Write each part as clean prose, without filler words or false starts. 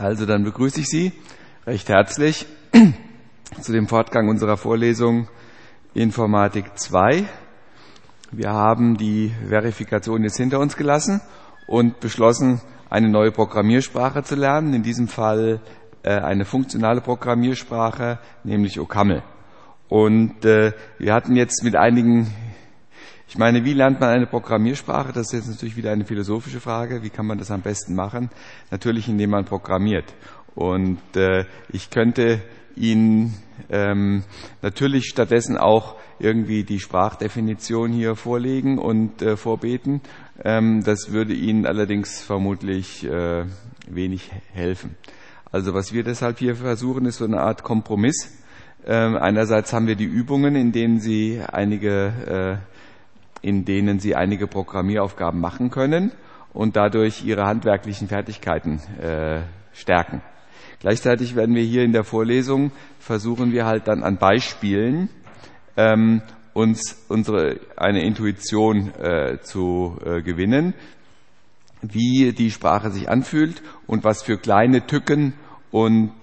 Also dann begrüße ich Sie recht herzlich zu dem Fortgang unserer Vorlesung Informatik 2. Wir haben die Verifikation jetzt hinter uns gelassen und beschlossen, eine neue Programmiersprache zu lernen, in diesem Fall eine funktionale Programmiersprache, nämlich OCaml. Und wir hatten jetzt mit einigen, ich meine, wie lernt man eine Programmiersprache? Das ist jetzt natürlich wieder eine philosophische Frage. Wie kann man das am besten machen? Natürlich, indem man programmiert. Und ich könnte Ihnen natürlich stattdessen auch irgendwie die Sprachdefinition hier vorlegen und vorbeten. Das würde Ihnen allerdings vermutlich wenig helfen. Also was wir deshalb hier versuchen, ist so eine Art Kompromiss. Einerseits haben wir die Übungen, in denen Sie einige Programmieraufgaben machen können und dadurch Ihre handwerklichen Fertigkeiten stärken. Gleichzeitig werden wir hier in der Vorlesung versuchen wir halt dann an Beispielen uns eine Intuition zu gewinnen, wie die Sprache sich anfühlt und was für kleine Tücken und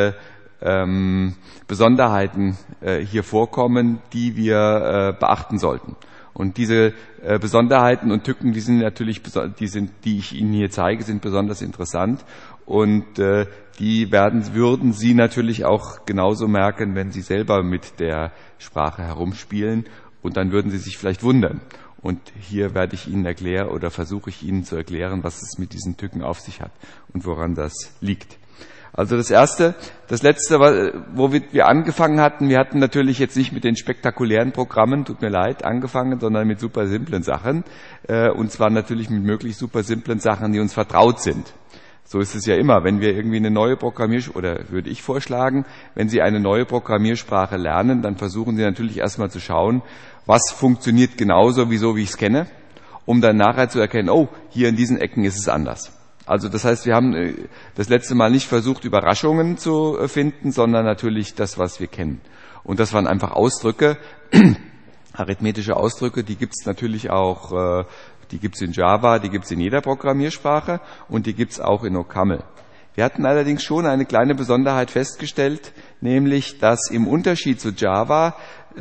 Besonderheiten hier vorkommen, die wir beachten sollten. Und diese Besonderheiten und Tücken, die ich Ihnen hier zeige, sind besonders interessant und die würden Sie natürlich auch genauso merken, wenn Sie selber mit der Sprache herumspielen, und dann würden Sie sich vielleicht wundern. Und hier werde ich Ihnen versuche ich Ihnen zu erklären, was es mit diesen Tücken auf sich hat und woran das liegt. Also das letzte, womit wir angefangen hatten, wir hatten natürlich jetzt nicht mit den spektakulären Programmen, tut mir leid, angefangen, sondern mit super simplen Sachen. Und zwar natürlich mit möglichst super simplen Sachen, die uns vertraut sind. So ist es ja immer, wenn wir irgendwie eine neue oder würde ich vorschlagen, wenn Sie eine neue Programmiersprache lernen, dann versuchen Sie natürlich erstmal zu schauen, was funktioniert genauso wie ich es kenne, um dann nachher zu erkennen, oh, hier in diesen Ecken ist es anders. Also das heißt, wir haben das letzte Mal nicht versucht, Überraschungen zu finden, sondern natürlich das, was wir kennen. Und das waren einfach Ausdrücke, arithmetische Ausdrücke, die gibt es natürlich auch, die gibt es in Java, die gibt es in jeder Programmiersprache und die gibt es auch in OCaml. Wir hatten allerdings schon eine kleine Besonderheit festgestellt, nämlich, dass im Unterschied zu Java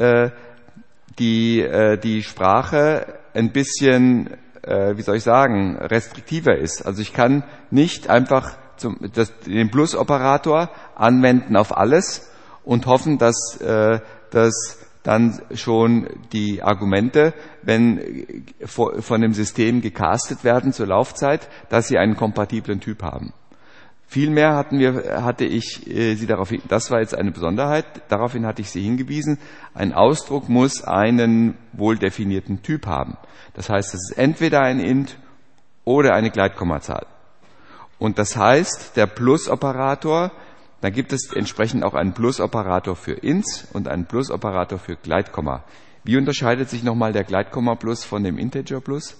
die Sprache ein bisschen restriktiver ist. Also ich kann nicht einfach den Plus-Operator anwenden auf alles und hoffen, dass dann schon die Argumente, wenn von dem System gecastet werden zur Laufzeit, dass sie einen kompatiblen Typ haben. Vielmehr hatte ich Sie das war jetzt eine Besonderheit, daraufhin hatte ich Sie hingewiesen, ein Ausdruck muss einen wohl definierten Typ haben. Das heißt, es ist entweder ein Int oder eine Gleitkommazahl. Und das heißt, der Plus-Operator, da gibt es entsprechend auch einen Plus-Operator für Ints und einen Plus-Operator für Gleitkomma. Wie unterscheidet sich nochmal der Gleitkomma-Plus von dem Integer-Plus?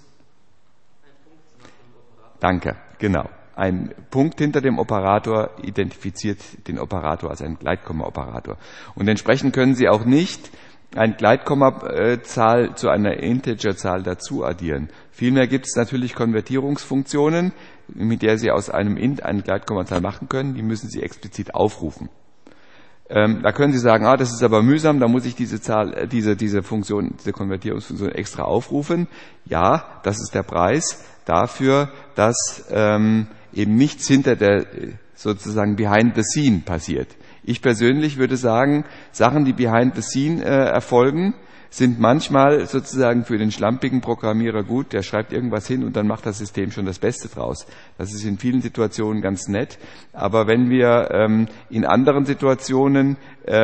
Danke, genau. Ein Punkt hinter dem Operator identifiziert den Operator als einen Gleitkomma-Operator. Und entsprechend können Sie auch nicht eine Gleitkommazahl zu einer Integerzahl dazu addieren. Vielmehr gibt es natürlich Konvertierungsfunktionen, mit der Sie aus einem Int eine Gleitkommazahl machen können. Die müssen Sie explizit aufrufen. Da können Sie sagen, das ist aber mühsam, da muss ich diese Konvertierungsfunktion extra aufrufen. Ja, das ist der Preis dafür, dass eben nichts hinter der sozusagen behind the scene passiert. Ich persönlich würde sagen, Sachen, die behind the scene erfolgen, sind manchmal sozusagen für den schlampigen Programmierer gut. Der schreibt irgendwas hin und dann macht das System schon das Beste draus. Das ist in vielen Situationen ganz nett. Aber wenn wir in anderen Situationen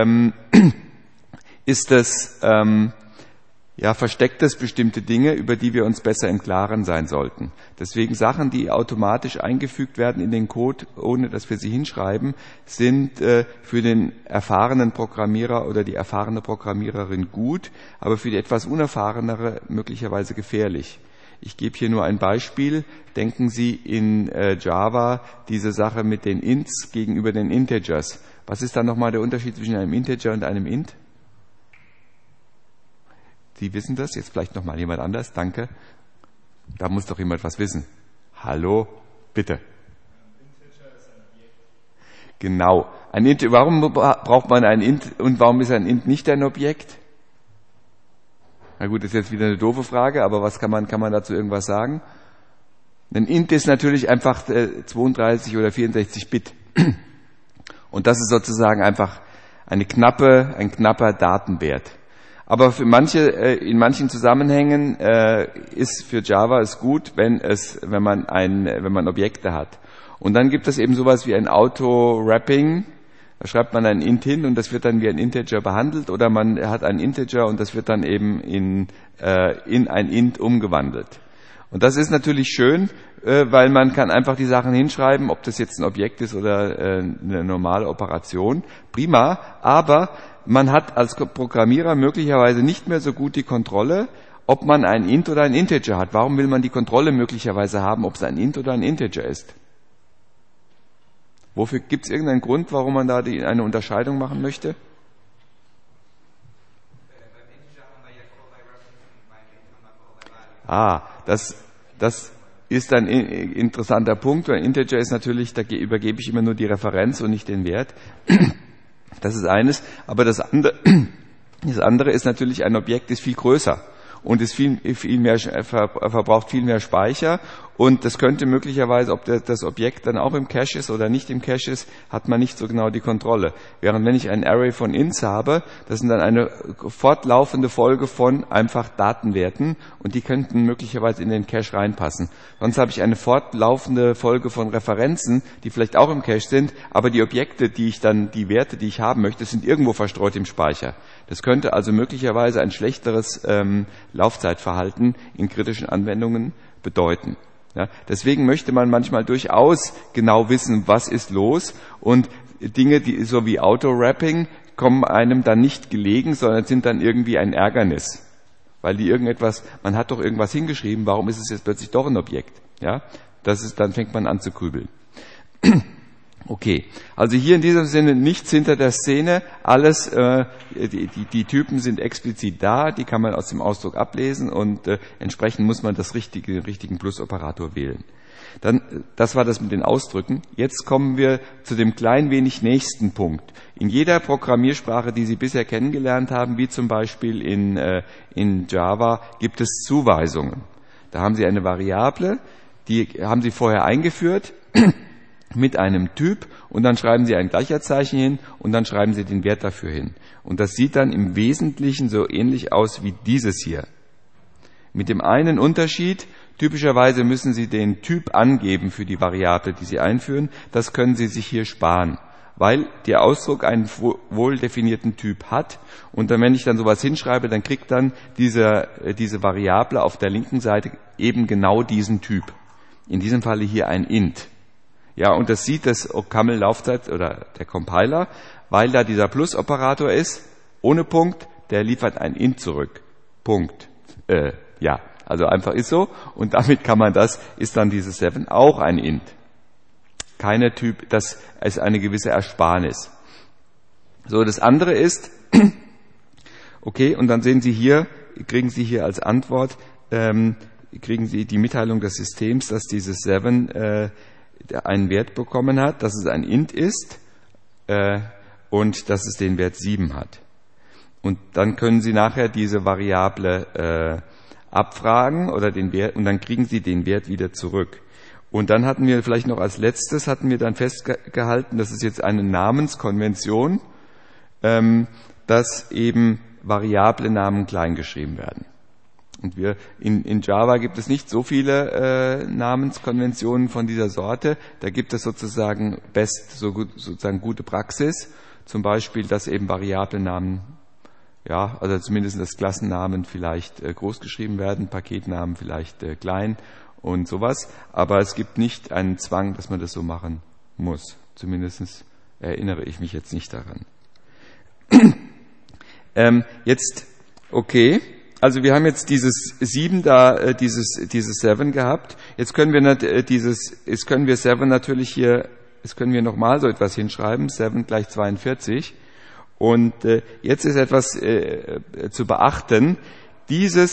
versteckt es bestimmte Dinge, über die wir uns besser im Klaren sein sollten. Deswegen Sachen, die automatisch eingefügt werden in den Code, ohne dass wir sie hinschreiben, sind für den erfahrenen Programmierer oder die erfahrene Programmiererin gut, aber für die etwas unerfahrenere möglicherweise gefährlich. Ich gebe hier nur ein Beispiel. Denken Sie in Java diese Sache mit den Ints gegenüber den Integers. Was ist dann nochmal der Unterschied zwischen einem Integer und einem Int? Sie wissen das, jetzt vielleicht nochmal jemand anders, danke. Da muss doch jemand was wissen. Hallo, bitte. Integer ist ein Objekt. Genau. Ein int, warum braucht man ein int und warum ist ein int nicht ein Objekt? Na gut, das ist jetzt wieder eine doofe Frage, aber was kann man dazu irgendwas sagen? Ein int ist natürlich einfach 32 oder 64 Bit. Und das ist sozusagen einfach ein knapper Datenwert. Aber für in manchen Zusammenhängen ist für Java es gut, wenn man Objekte hat. Und dann gibt es eben sowas wie ein Auto-Wrapping. Da schreibt man ein int hin und das wird dann wie ein Integer behandelt, oder man hat ein Integer und das wird dann eben in ein int umgewandelt. Und das ist natürlich schön, weil man kann einfach die Sachen hinschreiben, ob das jetzt ein Objekt ist oder eine normale Operation. Prima, aber man hat als Programmierer möglicherweise nicht mehr so gut die Kontrolle, ob man ein int oder ein Integer hat. Warum will man die Kontrolle möglicherweise haben, ob es ein int oder ein Integer ist? Wofür gibt es irgendeinen Grund, warum man da eine Unterscheidung machen möchte? Das ist ein interessanter Punkt. Ein Integer ist natürlich, da übergebe ich immer nur die Referenz und nicht den Wert. Das ist eines. Aber das andere ist natürlich, ein Objekt ist viel größer und ist verbraucht viel mehr Speicher. Und das könnte möglicherweise, ob das Objekt dann auch im Cache ist oder nicht im Cache ist, hat man nicht so genau die Kontrolle. Während wenn ich ein Array von Ints habe, das sind dann eine fortlaufende Folge von einfach Datenwerten und die könnten möglicherweise in den Cache reinpassen. Sonst habe ich eine fortlaufende Folge von Referenzen, die vielleicht auch im Cache sind, aber die Objekte, die Werte, die ich haben möchte, sind irgendwo verstreut im Speicher. Das könnte also möglicherweise ein schlechteres Laufzeitverhalten in kritischen Anwendungen bedeuten. Ja, deswegen möchte man manchmal durchaus genau wissen, was ist los, und Dinge, die so wie Auto-Wrapping, kommen einem dann nicht gelegen, sondern sind dann irgendwie ein Ärgernis. Weil man hat doch irgendwas hingeschrieben, warum ist es jetzt plötzlich doch ein Objekt? Ja, dann fängt man an zu grübeln. Okay, also hier in diesem Sinne nichts hinter der Szene, alles, die Typen sind explizit da, die kann man aus dem Ausdruck ablesen und entsprechend muss man den richtigen Plus-Operator wählen. Das war das mit den Ausdrücken. Jetzt kommen wir zu dem klein wenig nächsten Punkt. In jeder Programmiersprache, die Sie bisher kennengelernt haben, wie zum Beispiel in Java, gibt es Zuweisungen. Da haben Sie eine Variable, die haben Sie vorher eingeführt mit einem Typ und dann schreiben Sie ein Gleicherzeichen hin und dann schreiben Sie den Wert dafür hin. Und das sieht dann im Wesentlichen so ähnlich aus wie dieses hier. Mit dem einen Unterschied, typischerweise müssen Sie den Typ angeben für die Variable, die Sie einführen. Das können Sie sich hier sparen, weil der Ausdruck einen wohl definierten Typ hat. Und dann, wenn ich dann sowas hinschreibe, dann kriegt dann diese Variable auf der linken Seite eben genau diesen Typ. In diesem Falle hier ein int. Ja, und das sieht das OCaml-Laufzeit oder der Compiler, weil da dieser Plus-Operator ist, ohne Punkt, der liefert ein int zurück. Punkt. Ja, also einfach ist so. Und damit ist dann dieses 7 auch ein int. Keine Typ, das ist eine gewisse Ersparnis. So, das andere ist, okay, und dann kriegen Sie hier als Antwort, kriegen Sie die Mitteilung des Systems, dass dieses 7 einen Wert bekommen hat, dass es ein int ist und dass es den Wert 7 hat. Und dann können Sie nachher diese Variable abfragen oder den Wert, und dann kriegen Sie den Wert wieder zurück. Und dann hatten wir vielleicht noch als letztes dann festgehalten, das ist jetzt eine Namenskonvention, dass eben Variablennamen klein geschrieben werden. Und in Java gibt es nicht so viele Namenskonventionen von dieser Sorte. Da gibt es sozusagen gute Praxis. Zum Beispiel, dass eben Variablennamen, ja, also zumindest das Klassennamen vielleicht groß geschrieben werden, Paketnamen vielleicht klein und sowas. Aber es gibt nicht einen Zwang, dass man das so machen muss. Zumindest erinnere ich mich jetzt nicht daran. Okay. Also wir haben jetzt dieses 7 da, dieses 7 gehabt. Jetzt können wir 7 natürlich hier, jetzt können wir nochmal so etwas hinschreiben, 7 gleich 42. Und jetzt ist etwas zu beachten. Diese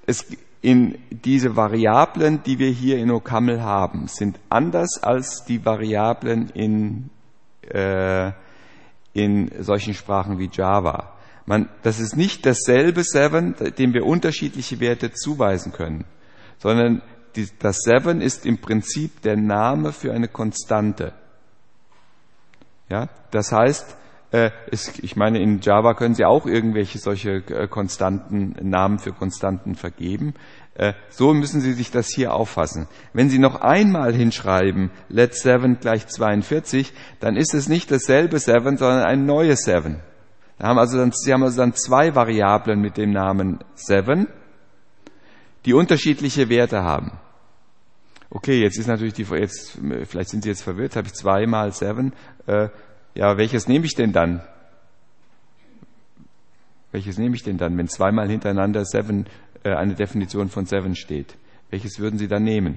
Variablen, die wir hier in OCaml haben, sind anders als die Variablen in in solchen Sprachen wie Java. Das ist nicht dasselbe 7, dem wir unterschiedliche Werte zuweisen können, sondern das 7 ist im Prinzip der Name für eine Konstante. Ja, das heißt, ich meine, in Java können Sie auch irgendwelche solche Konstanten, Namen für Konstanten vergeben. So müssen Sie sich das hier auffassen. Wenn Sie noch einmal hinschreiben, let 7 gleich 42, dann ist es nicht dasselbe 7, sondern ein neues 7. Sie haben also dann zwei Variablen mit dem Namen 7, die unterschiedliche Werte haben. Okay, jetzt ist natürlich vielleicht sind Sie jetzt verwirrt, habe ich 2 mal 7. Ja, welches nehme ich denn dann? Wenn zweimal hintereinander 7, eine Definition von 7 steht? Welches würden Sie dann nehmen?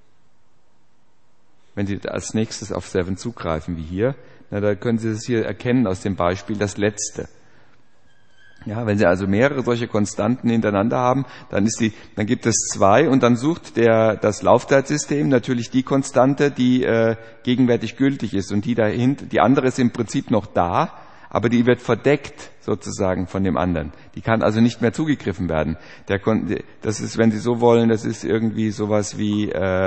Wenn Sie als nächstes auf 7 zugreifen, wie hier, da können Sie es hier erkennen aus dem Beispiel, das letzte. Ja, wenn Sie also mehrere solche Konstanten hintereinander haben, dann gibt es 2 und dann sucht das Laufzeitsystem natürlich die Konstante, die gegenwärtig gültig ist und die andere ist im Prinzip noch da, aber die wird verdeckt sozusagen von dem anderen. Die kann also nicht mehr zugegriffen werden. Das ist, wenn Sie so wollen, das ist irgendwie sowas wie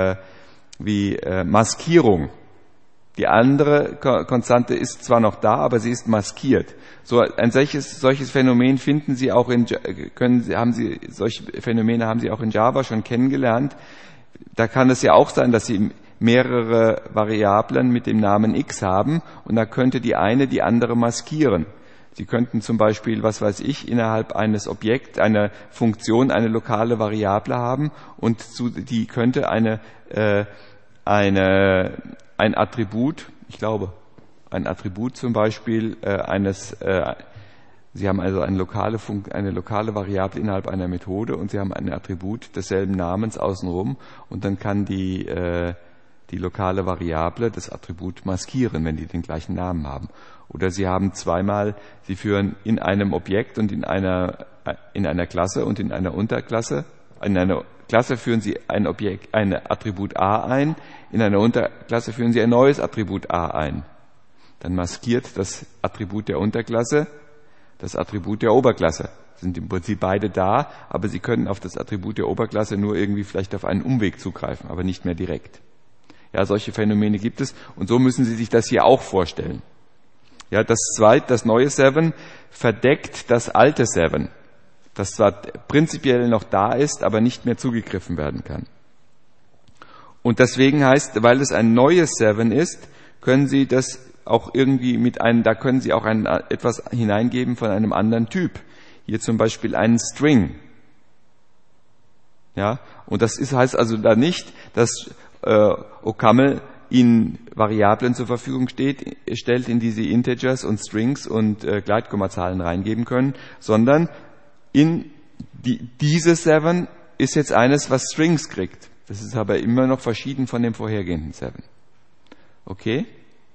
Maskierung. Die andere Konstante ist zwar noch da, aber sie ist maskiert. So ein solches Phänomen finden Sie auch solche Phänomene haben Sie auch in Java schon kennengelernt. Da kann es ja auch sein, dass Sie mehrere Variablen mit dem Namen x haben und da könnte die eine die andere maskieren. Sie könnten zum Beispiel, innerhalb eines Objekts, einer Funktion eine lokale Variable haben und die könnte ein Attribut zum Beispiel Sie haben also eine lokale Variable innerhalb einer Methode und Sie haben ein Attribut desselben Namens außenrum und dann kann die lokale Variable das Attribut maskieren, wenn die den gleichen Namen haben. Oder Sie führen in einem Objekt und in einer Klasse und in einer Unterklasse, in einer Klasse führen Sie ein Attribut A ein, in einer Unterklasse führen Sie ein neues Attribut A ein. Dann maskiert das Attribut der Unterklasse das Attribut der Oberklasse. Sind im Prinzip beide da, aber Sie können auf das Attribut der Oberklasse nur irgendwie vielleicht auf einen Umweg zugreifen, aber nicht mehr direkt. Ja, solche Phänomene gibt es und so müssen Sie sich das hier auch vorstellen. Ja, das neue 7 verdeckt das alte 7, das zwar prinzipiell noch da ist, aber nicht mehr zugegriffen werden kann. Und deswegen weil es ein neues 7 ist, können Sie das auch irgendwie da können Sie auch etwas hineingeben von einem anderen Typ. Hier zum Beispiel einen String. Ja, und das heißt also da nicht, dass OCaml Ihnen Variablen zur Verfügung stellt, in die Sie Integers und Strings und Gleitkommazahlen reingeben können, sondern dieses 7 ist jetzt eines, was Strings kriegt. Das ist aber immer noch verschieden von dem vorhergehenden 7. Okay?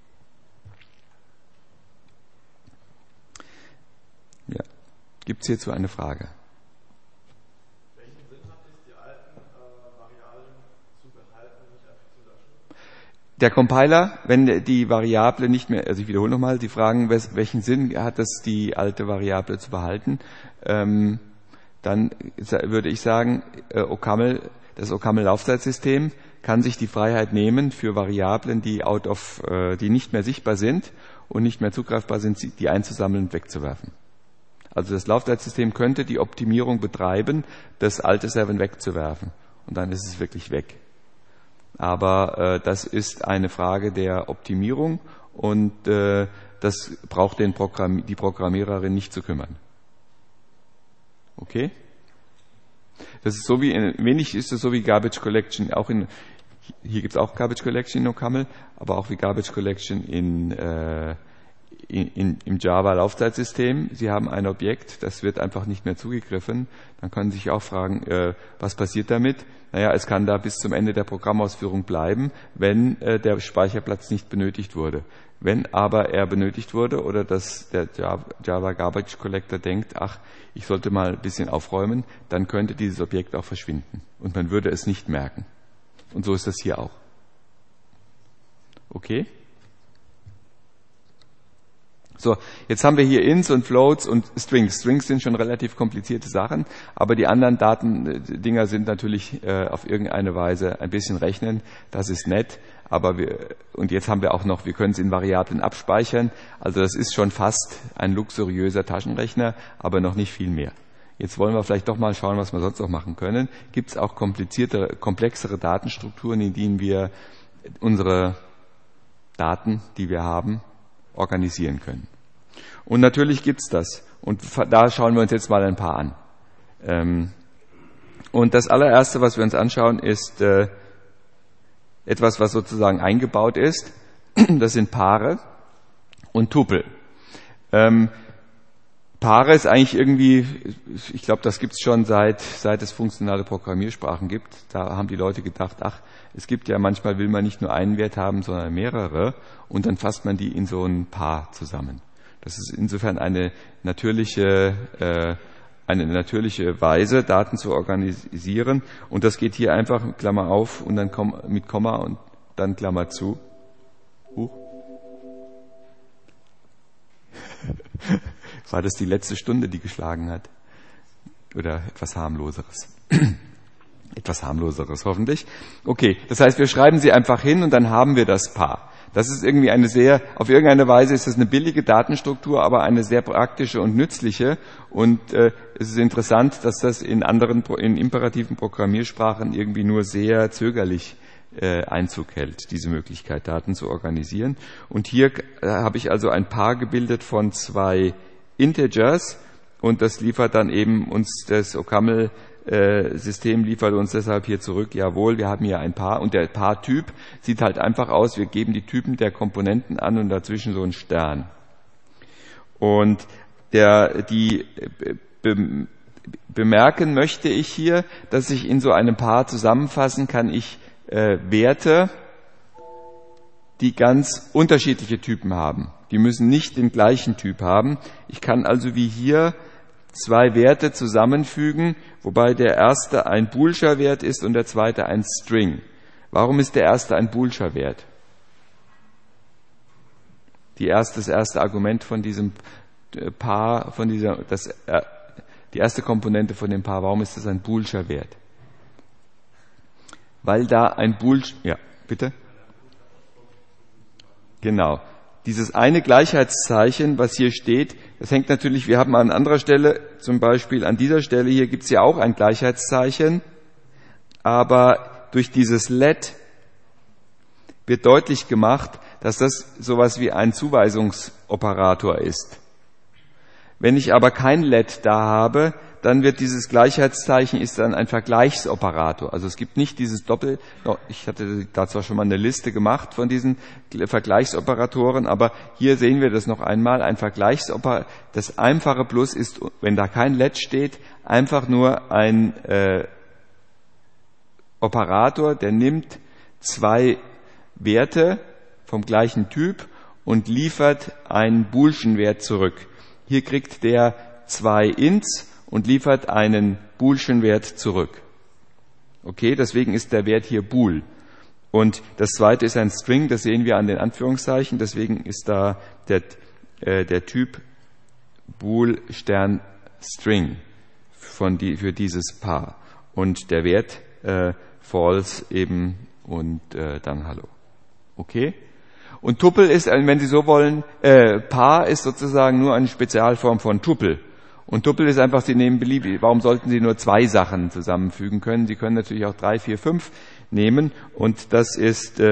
Ja. Gibt es hierzu eine Frage? Welchen Sinn hat es, die alten Variablen zu behalten und nicht einfach zu löschen? Der Compiler, wenn die Variable nicht mehr, also ich wiederhole nochmal, die fragen, welchen Sinn hat es, die alte Variable zu behalten, dann würde ich sagen, das OCaml-Laufzeitsystem kann sich die Freiheit nehmen, für Variablen, die nicht mehr sichtbar sind und nicht mehr zugreifbar sind, die einzusammeln und wegzuwerfen. Also das Laufzeitsystem könnte die Optimierung betreiben, das alte 7 wegzuwerfen. Und dann ist es wirklich weg. Aber das ist eine Frage der Optimierung und das braucht die Programmiererin nicht zu kümmern. Okay? Das ist wenig ist es so wie Garbage Collection, hier gibt es auch Garbage Collection in OCaml, aber auch wie Garbage Collection im Java-Laufzeitsystem. Sie haben ein Objekt, das wird einfach nicht mehr zugegriffen. Dann können Sie sich auch fragen, was passiert damit? Naja, es kann da bis zum Ende der Programmausführung bleiben, wenn der Speicherplatz nicht benötigt wurde. Wenn aber er benötigt wurde oder der Java Garbage Collector denkt, ich sollte mal ein bisschen aufräumen, dann könnte dieses Objekt auch verschwinden und man würde es nicht merken. Und so ist das hier auch. Okay? So, jetzt haben wir hier Ints und Floats und Strings. Strings sind schon relativ komplizierte Sachen, aber die anderen Datendinger sind natürlich auf irgendeine Weise ein bisschen rechnen. Das ist nett, aber und jetzt haben wir auch noch, wir können es in Variablen abspeichern. Also das ist schon fast ein luxuriöser Taschenrechner, aber noch nicht viel mehr. Jetzt wollen wir vielleicht doch mal schauen, was wir sonst noch machen können. Gibt es auch komplexere Datenstrukturen, in denen wir unsere Daten, die wir haben, organisieren können. Und natürlich gibt's das. Und da schauen wir uns jetzt mal ein paar an. Und das allererste, was wir uns anschauen, ist etwas, was sozusagen eingebaut ist. Das sind Paare und Tupel. Paare ist eigentlich irgendwie, ich glaube, das gibt's schon seit es funktionale Programmiersprachen gibt. Da haben die Leute gedacht, es gibt ja manchmal will man nicht nur einen Wert haben, sondern mehrere und dann fasst man die in so ein Paar zusammen. Das ist insofern eine natürliche Weise, Daten zu organisieren und das geht hier einfach Klammer auf und dann mit Komma und dann Klammer zu. War das die letzte Stunde, die geschlagen hat? Oder etwas harmloseres? Etwas harmloseres hoffentlich. Okay, das heißt, wir schreiben sie einfach hin und dann haben wir das Paar. Das ist irgendwie auf irgendeine Weise ist es eine billige Datenstruktur, aber eine sehr praktische und nützliche. Und es ist interessant, dass das in imperativen Programmiersprachen irgendwie nur sehr zögerlich Einzug hält, diese Möglichkeit, Daten zu organisieren. Und hier habe ich also ein Paar gebildet von 2 Integers und das liefert dann eben uns das OCaml-System liefert uns deshalb hier zurück, jawohl, wir haben hier ein Paar und der Paartyp sieht halt einfach aus, wir geben die Typen der Komponenten an und dazwischen so ein Stern. Und bemerken möchte ich hier, dass ich in so einem Paar zusammenfassen kann ich Werte, die ganz unterschiedliche Typen haben. Die müssen nicht den gleichen Typ haben. Ich kann also wie hier 2 Werte zusammenfügen, wobei der erste ein Boolscher Wert ist und der zweite ein String. Warum ist der erste ein Boolscher Wert? Das erste Argument von diesem Paar, die erste Komponente von dem Paar, warum ist das ein Boolscher Wert? Weil da ein ja, bitte? Genau. Dieses eine Gleichheitszeichen, was hier steht, das hängt natürlich, wir haben an anderer Stelle, zum Beispiel an dieser Stelle hier gibt es ja auch ein Gleichheitszeichen, aber durch dieses let wird deutlich gemacht, dass das sowas wie ein Zuweisungsoperator ist. Wenn ich aber kein let da habe, dann wird dieses Gleichheitszeichen ist dann ein Vergleichsoperator. Also es gibt nicht dieses ich hatte da zwar schon mal eine Liste gemacht von diesen Vergleichsoperatoren, aber hier sehen wir das noch einmal. Das einfache Plus ist, wenn da kein let steht, einfach nur ein Operator, der nimmt 2 Werte vom gleichen Typ und liefert einen Boolschen Wert zurück. Hier kriegt der 2 Ints und liefert einen Boolschen Wert zurück. Okay, deswegen ist der Wert hier Bool. Und das zweite ist ein String, das sehen wir an den Anführungszeichen, deswegen ist da der Typ Bool Stern String für dieses Paar. Und der Wert false eben und dann Hallo. Okay? Und Tupel ist, wenn Sie so wollen, Paar ist sozusagen nur eine Spezialform von Tupel. Und Tupel ist einfach, Sie nehmen beliebig. Warum sollten Sie nur 2 Sachen zusammenfügen können? Sie können natürlich auch 3, 4, 5 nehmen. Und das ist,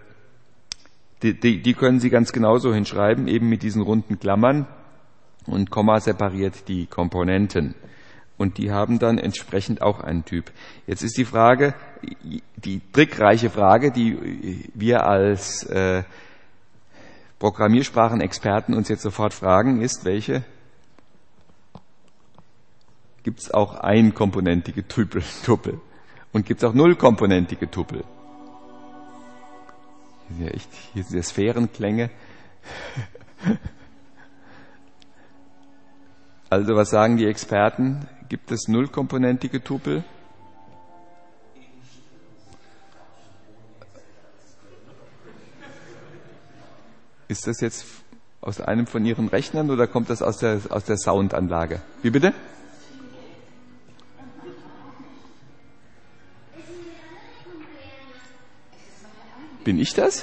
die können Sie ganz genauso hinschreiben, eben mit diesen runden Klammern. Und Komma separiert die Komponenten. Und die haben dann entsprechend auch einen Typ. Jetzt ist die Frage, die trickreiche Frage, die wir als Programmiersprachenexperten uns jetzt sofort fragen, ist, welche? Gibt es auch einkomponentige Tupel? Und gibt es auch nullkomponentige Tupel? Hier sind ja Sphärenklänge. Also was sagen die Experten? Gibt es nullkomponentige Tupel? Ist das jetzt Aus einem von Ihren Rechnern oder kommt das aus der Soundanlage? Wie bitte? Bin ich das?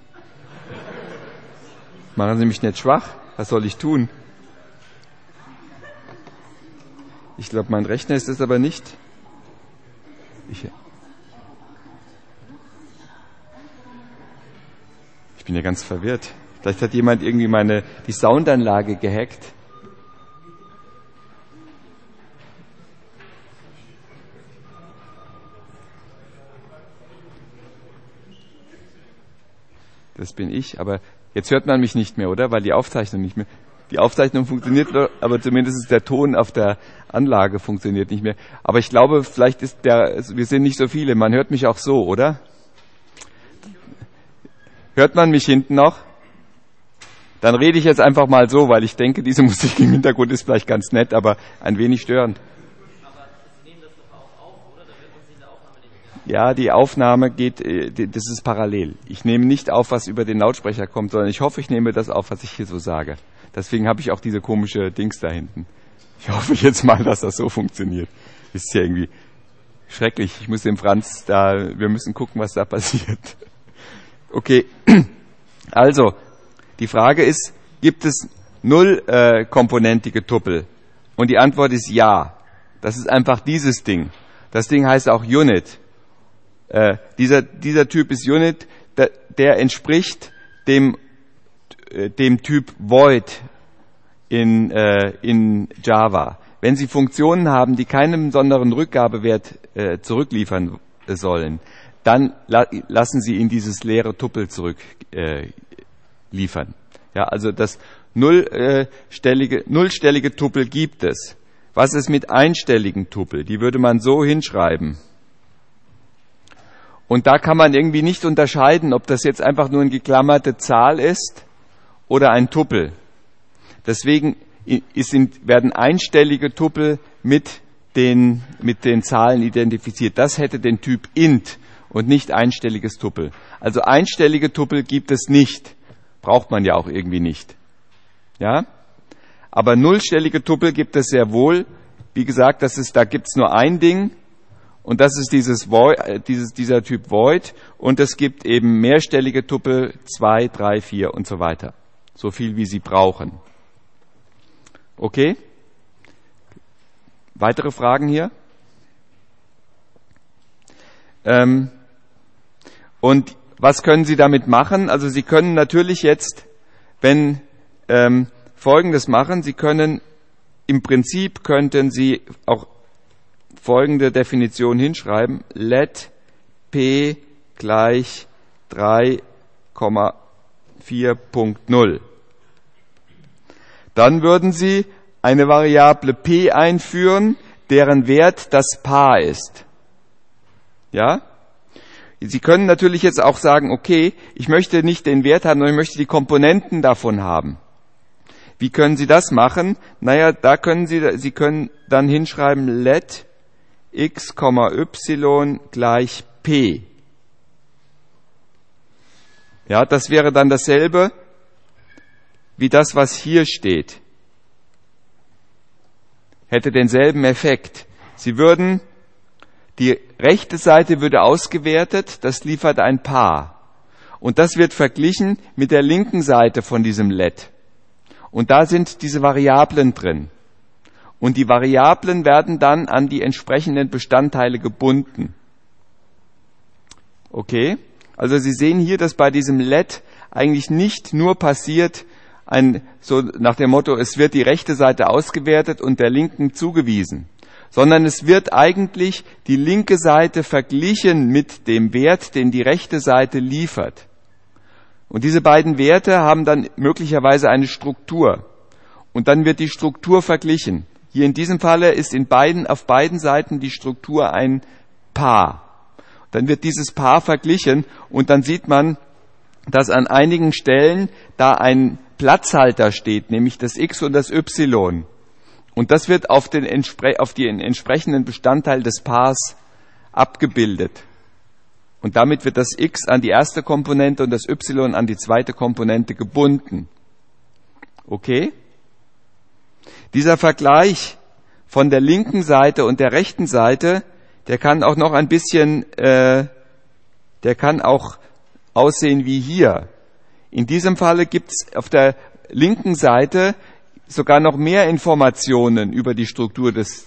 Machen Sie mich nicht schwach. Was soll ich tun? Ich glaube, mein Rechner ist es aber nicht. Ich bin ja ganz verwirrt. Vielleicht hat jemand irgendwie die Soundanlage gehackt. Das bin ich, aber jetzt hört man mich nicht mehr, oder? Weil die Aufzeichnung nicht mehr. Die Aufzeichnung funktioniert noch, aber zumindest der Ton auf der Anlage funktioniert nicht mehr. Aber ich glaube, vielleicht wir sind nicht so viele. Man hört mich auch so, oder? Hört man mich hinten noch? Dann rede ich jetzt einfach mal so, weil ich denke, diese Musik im Hintergrund ist vielleicht ganz nett, aber ein wenig störend. Aber Sie nehmen das doch auch auf, oder? Da wird man Sie in der Aufnahme nicht mehr. Ja, die Aufnahme geht, das ist parallel. Ich nehme nicht auf, was über den Lautsprecher kommt, sondern ich hoffe, ich nehme das auf, was ich hier so sage. Deswegen habe ich auch diese komische Dings da hinten. Ich hoffe jetzt mal, dass das so funktioniert. Ist ja irgendwie schrecklich. Ich muss dem Franz wir müssen gucken, was da passiert. Okay, also, die Frage ist, gibt es nullkomponentige Tuppel? Und die Antwort ist ja. Das ist einfach dieses Ding. Das Ding heißt auch Unit. Dieser Typ ist Unit, der entspricht dem Typ Void in Java. Wenn Sie Funktionen haben, die keinen besonderen Rückgabewert zurückliefern sollen, dann lassen Sie ihn dieses leere Tuppel zurückliefern. Ja, also das nullstellige Tuppel gibt es. Was ist mit einstelligen Tuppel? Die würde man so hinschreiben. Und da kann man irgendwie nicht unterscheiden, ob das jetzt einfach nur eine geklammerte Zahl ist oder ein Tuppel. Deswegen werden einstellige Tuppel mit den Zahlen identifiziert. Das hätte den Typ int und nicht einstelliges Tuppel. Also einstellige Tuppel gibt es nicht. Braucht man ja auch irgendwie nicht. Ja? Aber nullstellige Tuppel gibt es sehr wohl. Wie gesagt, da gibt es nur ein Ding. Und das ist dieser Typ Void. Und es gibt eben mehrstellige Tuppel, 2, 3, 4 und so weiter. So viel, wie Sie brauchen. Okay? Weitere Fragen hier? Und was können Sie damit machen? Also Sie können natürlich jetzt, Folgendes machen. Im Prinzip könnten Sie auch folgende Definition hinschreiben. Let p gleich 3,4.0. Dann würden Sie eine Variable p einführen, deren Wert das Paar ist. Ja? Sie können natürlich jetzt auch sagen, okay, ich möchte nicht den Wert haben, sondern ich möchte die Komponenten davon haben. Wie können Sie das machen? Naja, Sie können dann hinschreiben, let x, y gleich p. Ja, das wäre dann dasselbe wie das, was hier steht. Hätte denselben Effekt. Die rechte Seite würde ausgewertet, das liefert ein Paar. Und das wird verglichen mit der linken Seite von diesem let. Und da sind diese Variablen drin. Und die Variablen werden dann an die entsprechenden Bestandteile gebunden. Okay? Also Sie sehen hier, dass bei diesem let eigentlich nicht nur passiert, so nach dem Motto, es wird die rechte Seite ausgewertet und der linken zugewiesen, sondern es wird eigentlich die linke Seite verglichen mit dem Wert, den die rechte Seite liefert. Und diese beiden Werte haben dann möglicherweise eine Struktur. Und dann wird die Struktur verglichen. Hier in diesem Falle ist auf beiden Seiten die Struktur ein Paar. Dann wird dieses Paar verglichen und dann sieht man, dass an einigen Stellen da ein Platzhalter steht, nämlich das x und das y. Und das wird auf den entsprechenden Bestandteil des Paars abgebildet. Und damit wird das x an die erste Komponente und das y an die zweite Komponente gebunden. Okay? Dieser Vergleich von der linken Seite und der rechten Seite, der kann auch noch ein bisschen, der kann auch aussehen wie hier. In diesem Falle gibt's auf der linken Seite sogar noch mehr Informationen über die Struktur des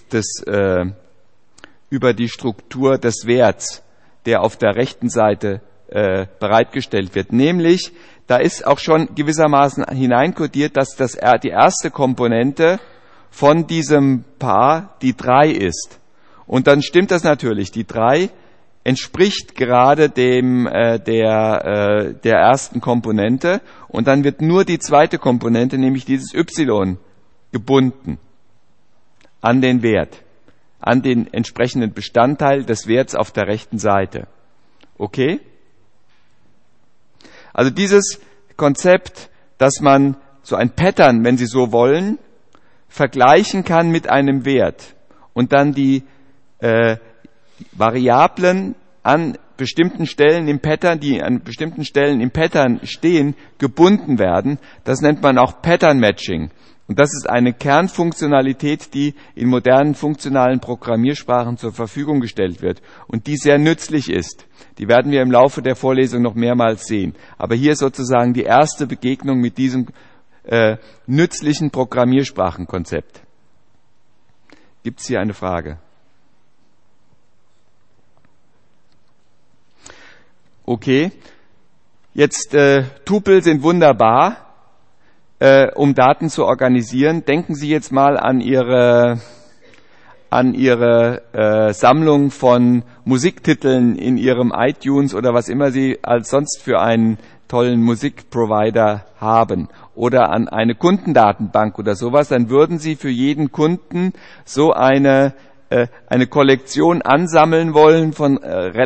Werts, der auf der rechten Seite bereitgestellt wird. Nämlich, da ist auch schon gewissermaßen hineinkodiert, dass die erste Komponente von diesem Paar die 3 ist. Und dann stimmt das natürlich. Die 3 entspricht gerade dem der ersten Komponente und dann wird nur die zweite Komponente, nämlich dieses y, gebunden an den Wert, an den entsprechenden Bestandteil des Werts auf der rechten Seite. Okay? Also dieses Konzept, dass man so ein Pattern, wenn Sie so wollen, vergleichen kann mit einem Wert und dann die Variablen an bestimmten Stellen im Pattern, die an bestimmten Stellen im Pattern stehen, gebunden werden. Das nennt man auch Pattern Matching. Und das ist eine Kernfunktionalität, die in modernen funktionalen Programmiersprachen zur Verfügung gestellt wird und die sehr nützlich ist. Die werden wir im Laufe der Vorlesung noch mehrmals sehen. Aber hier ist sozusagen die erste Begegnung mit diesem nützlichen Programmiersprachenkonzept. Gibt es hier eine Frage? Okay, jetzt Tupel sind wunderbar, um Daten zu organisieren. Denken Sie jetzt mal an Ihre Sammlung von Musiktiteln in Ihrem iTunes oder was immer Sie als sonst für einen tollen Musikprovider haben oder an eine Kundendatenbank oder sowas, dann würden Sie für jeden Kunden so eine Kollektion ansammeln wollen von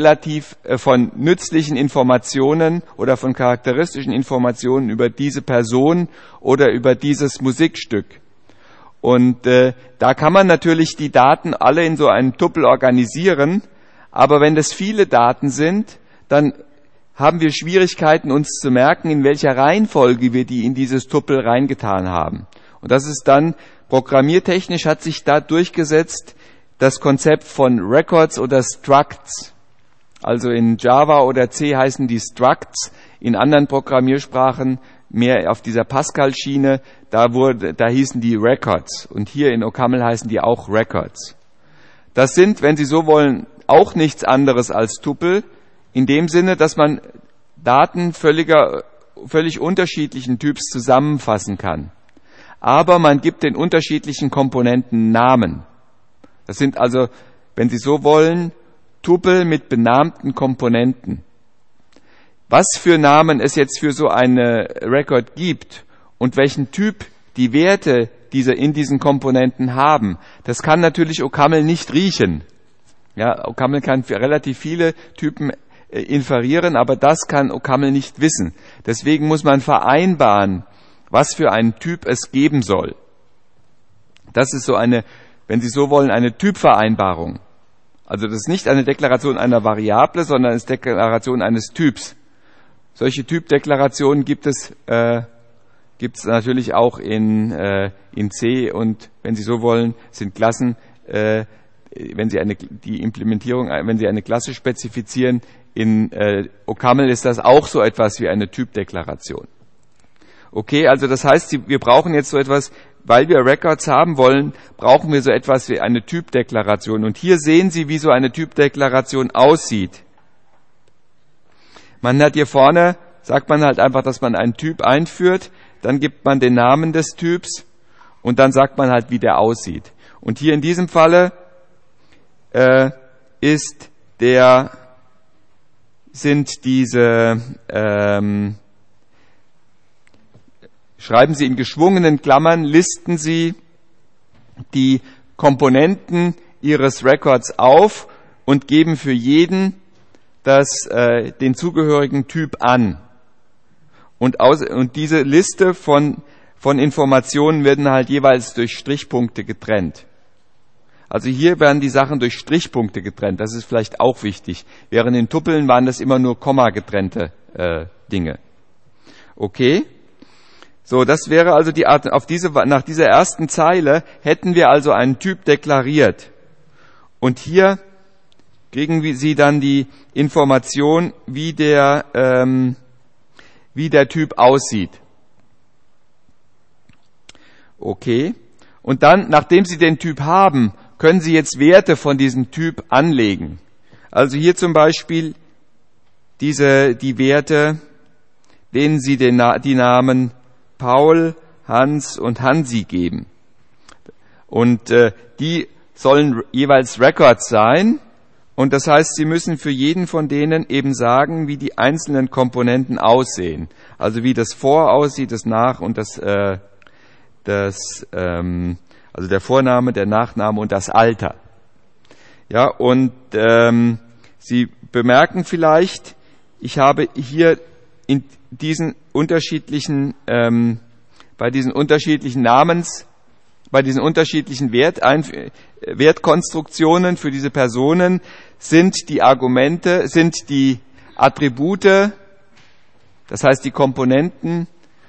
von nützlichen Informationen oder von charakteristischen Informationen über diese Person oder über dieses Musikstück. Und da kann man natürlich die Daten alle in so einem Tupel organisieren, aber wenn das viele Daten sind, dann haben wir Schwierigkeiten, uns zu merken, in welcher Reihenfolge wir die in dieses Tupel reingetan haben. Und das ist dann, programmiertechnisch hat sich da durchgesetzt, das Konzept von Records oder Structs. Also in Java oder C heißen die Structs, in anderen Programmiersprachen mehr auf dieser Pascal-Schiene, da hießen die Records. Und hier in OCaml heißen die auch Records. Das sind, wenn Sie so wollen, auch nichts anderes als Tupel, in dem Sinne, dass man Daten völlig unterschiedlichen Typs zusammenfassen kann. Aber man gibt den unterschiedlichen Komponenten Namen. Das sind also, wenn Sie so wollen, Tupel mit benannten Komponenten. Was für Namen es jetzt für so eine Record gibt und welchen Typ die Werte in diesen Komponenten haben, das kann natürlich OCaml nicht riechen. Ja, OCaml kann für relativ viele Typen inferieren, aber das kann OCaml nicht wissen. Deswegen muss man vereinbaren, was für einen Typ es geben soll. Das ist so eine, wenn Sie so wollen, eine Typvereinbarung. Also das ist nicht eine Deklaration einer Variable, sondern es ist Deklaration eines Typs. Solche Typdeklarationen gibt es natürlich auch in C und wenn Sie so wollen, sind Klassen, wenn Sie eine Klasse spezifizieren, in OCaml ist das auch so etwas wie eine Typdeklaration. Okay, also das heißt, wir brauchen jetzt so etwas, weil wir Records haben wollen, brauchen wir so etwas wie eine Typdeklaration. Und hier sehen Sie, wie so eine Typdeklaration aussieht. Man hat hier vorne, sagt man halt einfach, dass man einen Typ einführt, dann gibt man den Namen des Typs und dann sagt man halt, wie der aussieht. Und hier in diesem Falle sind diese schreiben Sie in geschwungenen Klammern, listen Sie die Komponenten Ihres Records auf und geben für jeden den zugehörigen Typ an. Und diese Liste von Informationen werden halt jeweils durch Strichpunkte getrennt. Also hier werden die Sachen durch Strichpunkte getrennt. Das ist vielleicht auch wichtig. Während in Tupeln waren das immer nur Komma getrennte Dinge. Okay? So, das wäre also die Art, nach dieser ersten Zeile hätten wir also einen Typ deklariert. Und hier kriegen Sie dann die Information, wie der Typ aussieht. Okay. Und dann, nachdem Sie den Typ haben, können Sie jetzt Werte von diesem Typ anlegen. Also hier zum Beispiel die Werte, denen Sie die Namen Paul, Hans und Hansi geben. Und die sollen jeweils Records sein. Und das heißt, Sie müssen für jeden von denen eben sagen, wie die einzelnen Komponenten aussehen. Also wie das Vor aussieht, das Nach und also der Vorname, der Nachname und das Alter. Ja, und Sie bemerken vielleicht, ich habe hier in diesen unterschiedlichen, bei diesen unterschiedlichen Wertkonstruktionen für diese Personen sind die Argumente, sind die Attribute, das heißt die Komponenten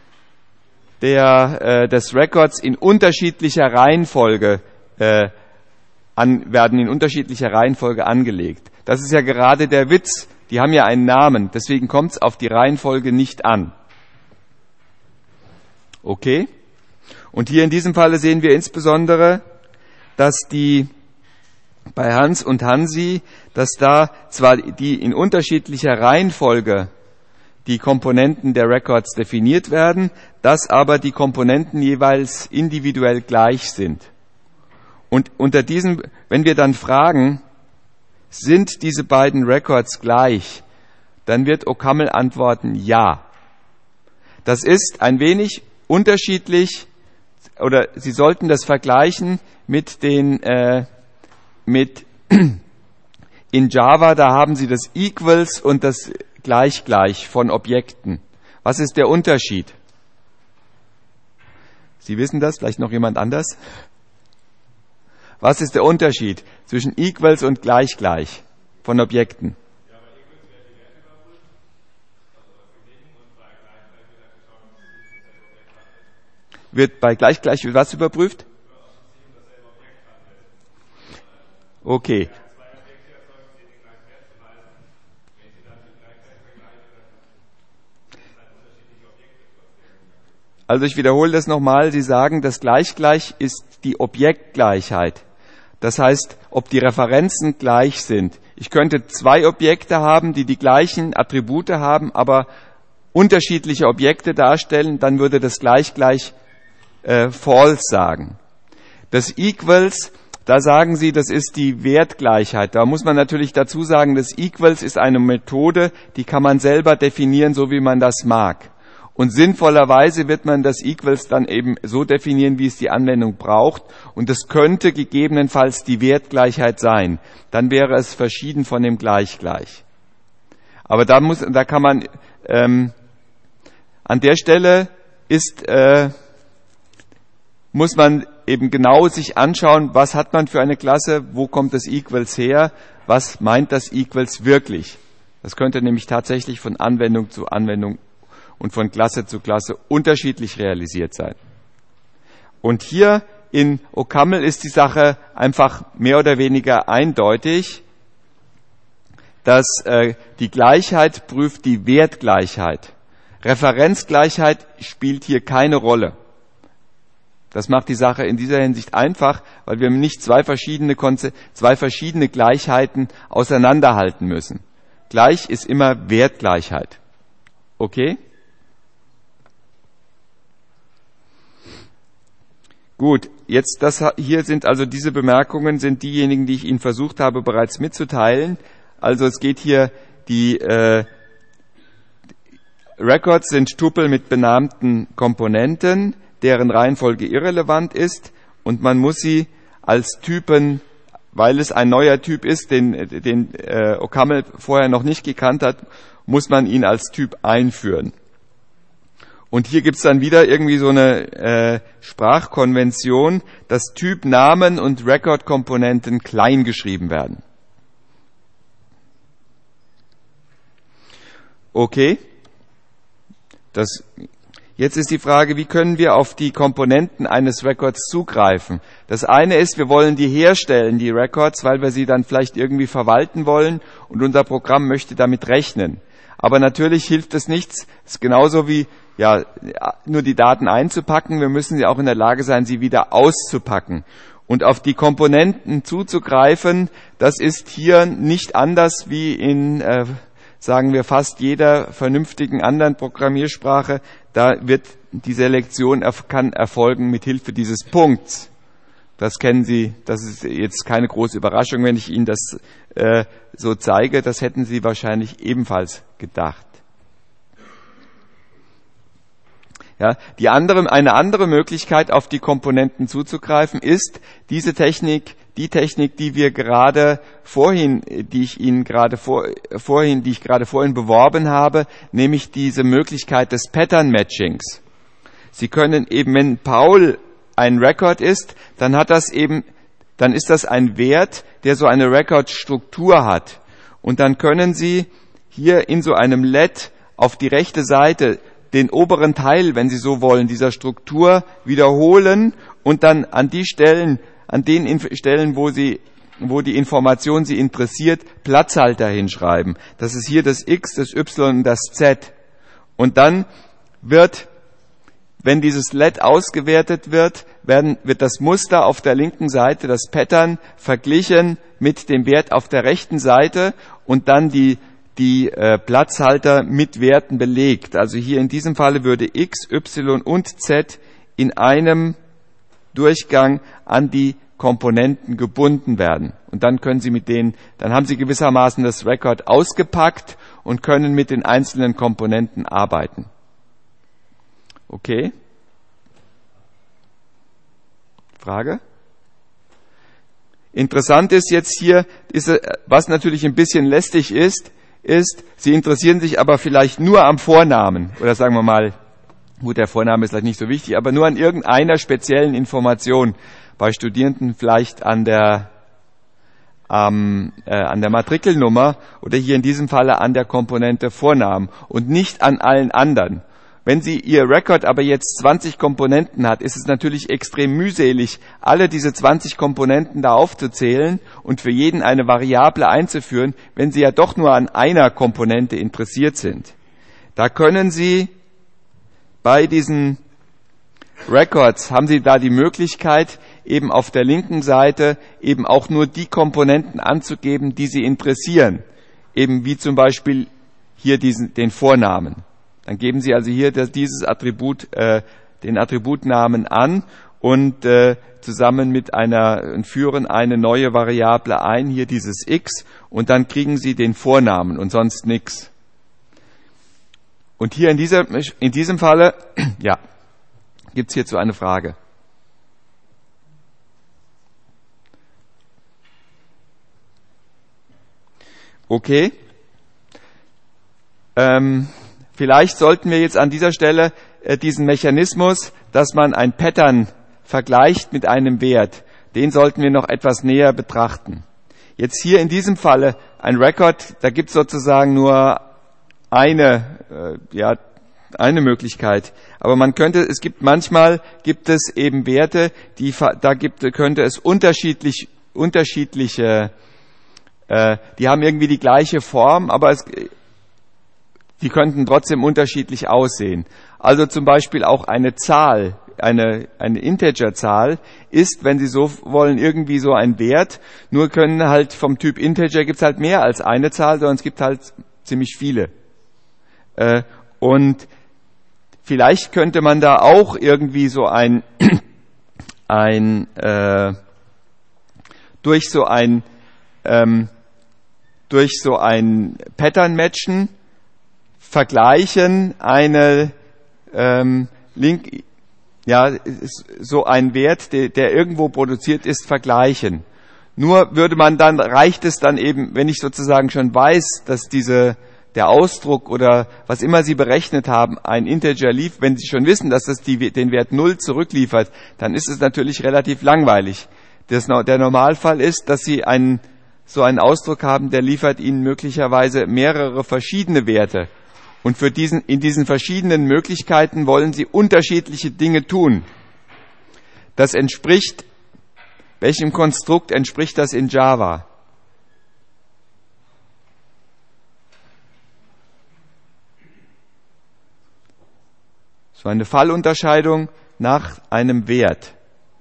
des Records in unterschiedlicher Reihenfolge werden in unterschiedlicher Reihenfolge angelegt. Das ist ja gerade der Witz. Die haben ja einen Namen, deswegen kommt es auf die Reihenfolge nicht an. Okay? Und hier in diesem Falle sehen wir insbesondere, dass bei Hans und Hansi, dass da zwar die in unterschiedlicher Reihenfolge die Komponenten der Records definiert werden, dass aber die Komponenten jeweils individuell gleich sind. Und wenn wir dann fragen, sind diese beiden Records gleich, dann wird O'Connell antworten, ja. Das ist ein wenig unterschiedlich, oder Sie sollten das vergleichen mit in Java, da haben Sie das Equals und das Gleich von Objekten. Was ist der Unterschied? Sie wissen das, vielleicht noch jemand anders? Was ist der Unterschied zwischen Equals und Gleich von Objekten? Ja, bei Equals wird die Werte überprüft, also das gegeben, und bei Gleich wird dafür schauen, ob es dasselbe Objekt handelt. Wird bei Gleich was überprüft? Okay. Also ich wiederhole das nochmal. Sie sagen, das Gleich ist die Objektgleichheit. Das heißt, ob die Referenzen gleich sind. Ich könnte zwei Objekte haben, die gleichen Attribute haben, aber unterschiedliche Objekte darstellen, dann würde das Gleich false sagen. Das Equals, da sagen Sie, das ist die Wertgleichheit. Da muss man natürlich dazu sagen, das Equals ist eine Methode, die kann man selber definieren, so wie man das mag. Und sinnvollerweise wird man das Equals dann eben so definieren, wie es die Anwendung braucht. Und es könnte gegebenenfalls die Wertgleichheit sein. Dann wäre es verschieden von dem Gleich. Aber da kann man, an der Stelle muss man eben genau sich anschauen, was hat man für eine Klasse, wo kommt das Equals her, was meint das Equals wirklich. Das könnte nämlich tatsächlich von Anwendung zu Anwendung und von Klasse zu Klasse unterschiedlich realisiert sein. Und hier in O'Connell ist die Sache einfach mehr oder weniger eindeutig, dass die Gleichheit prüft die Wertgleichheit. Referenzgleichheit spielt hier keine Rolle. Das macht die Sache in dieser Hinsicht einfach, weil wir nicht zwei verschiedene Gleichheiten auseinanderhalten müssen. Gleich ist immer Wertgleichheit. Okay? Gut, jetzt hier sind also diese Bemerkungen, sind diejenigen, die ich Ihnen versucht habe bereits mitzuteilen. Also es geht hier, die Records sind Tupel mit benannten Komponenten, deren Reihenfolge irrelevant ist, und man muss sie als Typen, weil es ein neuer Typ ist, den O'Connell vorher noch nicht gekannt hat, muss man ihn als Typ einführen. Und hier gibt's dann wieder irgendwie so eine Sprachkonvention, dass Typnamen und Record-Komponenten klein geschrieben werden. Okay. Jetzt ist die Frage, wie können wir auf die Komponenten eines Records zugreifen? Das eine ist, wir wollen die herstellen, die Records, weil wir sie dann vielleicht irgendwie verwalten wollen und unser Programm möchte damit rechnen. Aber natürlich hilft es nichts. Es ist genauso wie nur die Daten einzupacken. Wir müssen ja auch in der Lage sein, sie wieder auszupacken. Und auf die Komponenten zuzugreifen, das ist hier nicht anders wie in sagen wir fast jeder vernünftigen anderen Programmiersprache. Da wird die Selektion kann erfolgen mit Hilfe dieses Punkts. Das kennen Sie, das ist jetzt keine große Überraschung, wenn ich Ihnen das so zeige. Das hätten Sie wahrscheinlich ebenfalls gedacht. Ja, eine andere Möglichkeit, auf die Komponenten zuzugreifen, ist die Technik, die ich gerade vorhin beworben habe, nämlich diese Möglichkeit des Pattern Matchings. Sie können eben, wenn Paul ein Record ist, dann ist das ein Wert, der so eine Record-Struktur hat. Und dann können Sie hier in so einem LED auf die rechte Seite den oberen Teil, wenn Sie so wollen, dieser Struktur wiederholen und dann an den Stellen, wo die Information Sie interessiert, Platzhalter hinschreiben. Das ist hier das X, das Y und das Z. Und dann wenn dieses LED ausgewertet wird das Muster auf der linken Seite, das Pattern, verglichen mit dem Wert auf der rechten Seite und dann die Platzhalter mit Werten belegt. Also hier in diesem Falle würde X, Y und Z in einem Durchgang an die Komponenten gebunden werden. Und dann können Sie dann haben Sie gewissermaßen das Record ausgepackt und können mit den einzelnen Komponenten arbeiten. Okay? Frage? Interessant ist jetzt hier, was natürlich ein bisschen lästig ist, Sie interessieren sich aber vielleicht nur am Vornamen. Oder sagen wir mal, gut, der Vorname ist vielleicht nicht so wichtig, aber nur an irgendeiner speziellen Information. Bei Studierenden vielleicht an der Matrikelnummer oder hier in diesem Falle an der Komponente Vornamen und nicht an allen anderen. Wenn Sie Ihr Record aber jetzt 20 Komponenten hat, ist es natürlich extrem mühselig, alle diese 20 Komponenten da aufzuzählen und für jeden eine Variable einzuführen, wenn Sie ja doch nur an einer Komponente interessiert sind. Da können Sie bei diesen Records, haben Sie da die Möglichkeit, eben auf der linken Seite eben auch nur die Komponenten anzugeben, die Sie interessieren. Eben wie zum Beispiel hier den Vornamen. Dann geben Sie also hier dieses Attribut, den Attributnamen an und zusammen mit führen eine neue Variable ein, hier dieses X, und dann kriegen Sie den Vornamen und sonst nichts. Und hier in diesem Falle, ja, gibt's hierzu eine Frage. Okay. Vielleicht sollten wir jetzt an dieser Stelle diesen Mechanismus, dass man ein Pattern vergleicht mit einem Wert, den sollten wir noch etwas näher betrachten. Jetzt hier in diesem Falle ein Record, da gibt es sozusagen nur eine Möglichkeit. Aber manchmal gibt es eben Werte, könnte es unterschiedliche, die haben irgendwie die gleiche Form, aber die könnten trotzdem unterschiedlich aussehen. Also zum Beispiel auch eine Zahl, eine Integerzahl ist, wenn Sie so wollen, irgendwie so ein Wert. Nur können halt vom Typ Integer gibt's halt mehr als eine Zahl, sondern es gibt halt ziemlich viele. Und vielleicht könnte man da auch irgendwie so durch so ein Pattern matchen, vergleichen, so ein Wert, der irgendwo produziert ist, vergleichen. Nur reicht es dann eben, wenn ich sozusagen schon weiß, dass der Ausdruck oder was immer Sie berechnet haben, ein Integer liefert, wenn Sie schon wissen, dass das den Wert 0 zurückliefert, dann ist es natürlich relativ langweilig. Der Normalfall ist, dass Sie so einen Ausdruck haben, der liefert Ihnen möglicherweise mehrere verschiedene Werte. Und in diesen verschiedenen Möglichkeiten wollen Sie unterschiedliche Dinge tun. Das entspricht, welchem Konstrukt entspricht das in Java? So eine Fallunterscheidung nach einem Wert.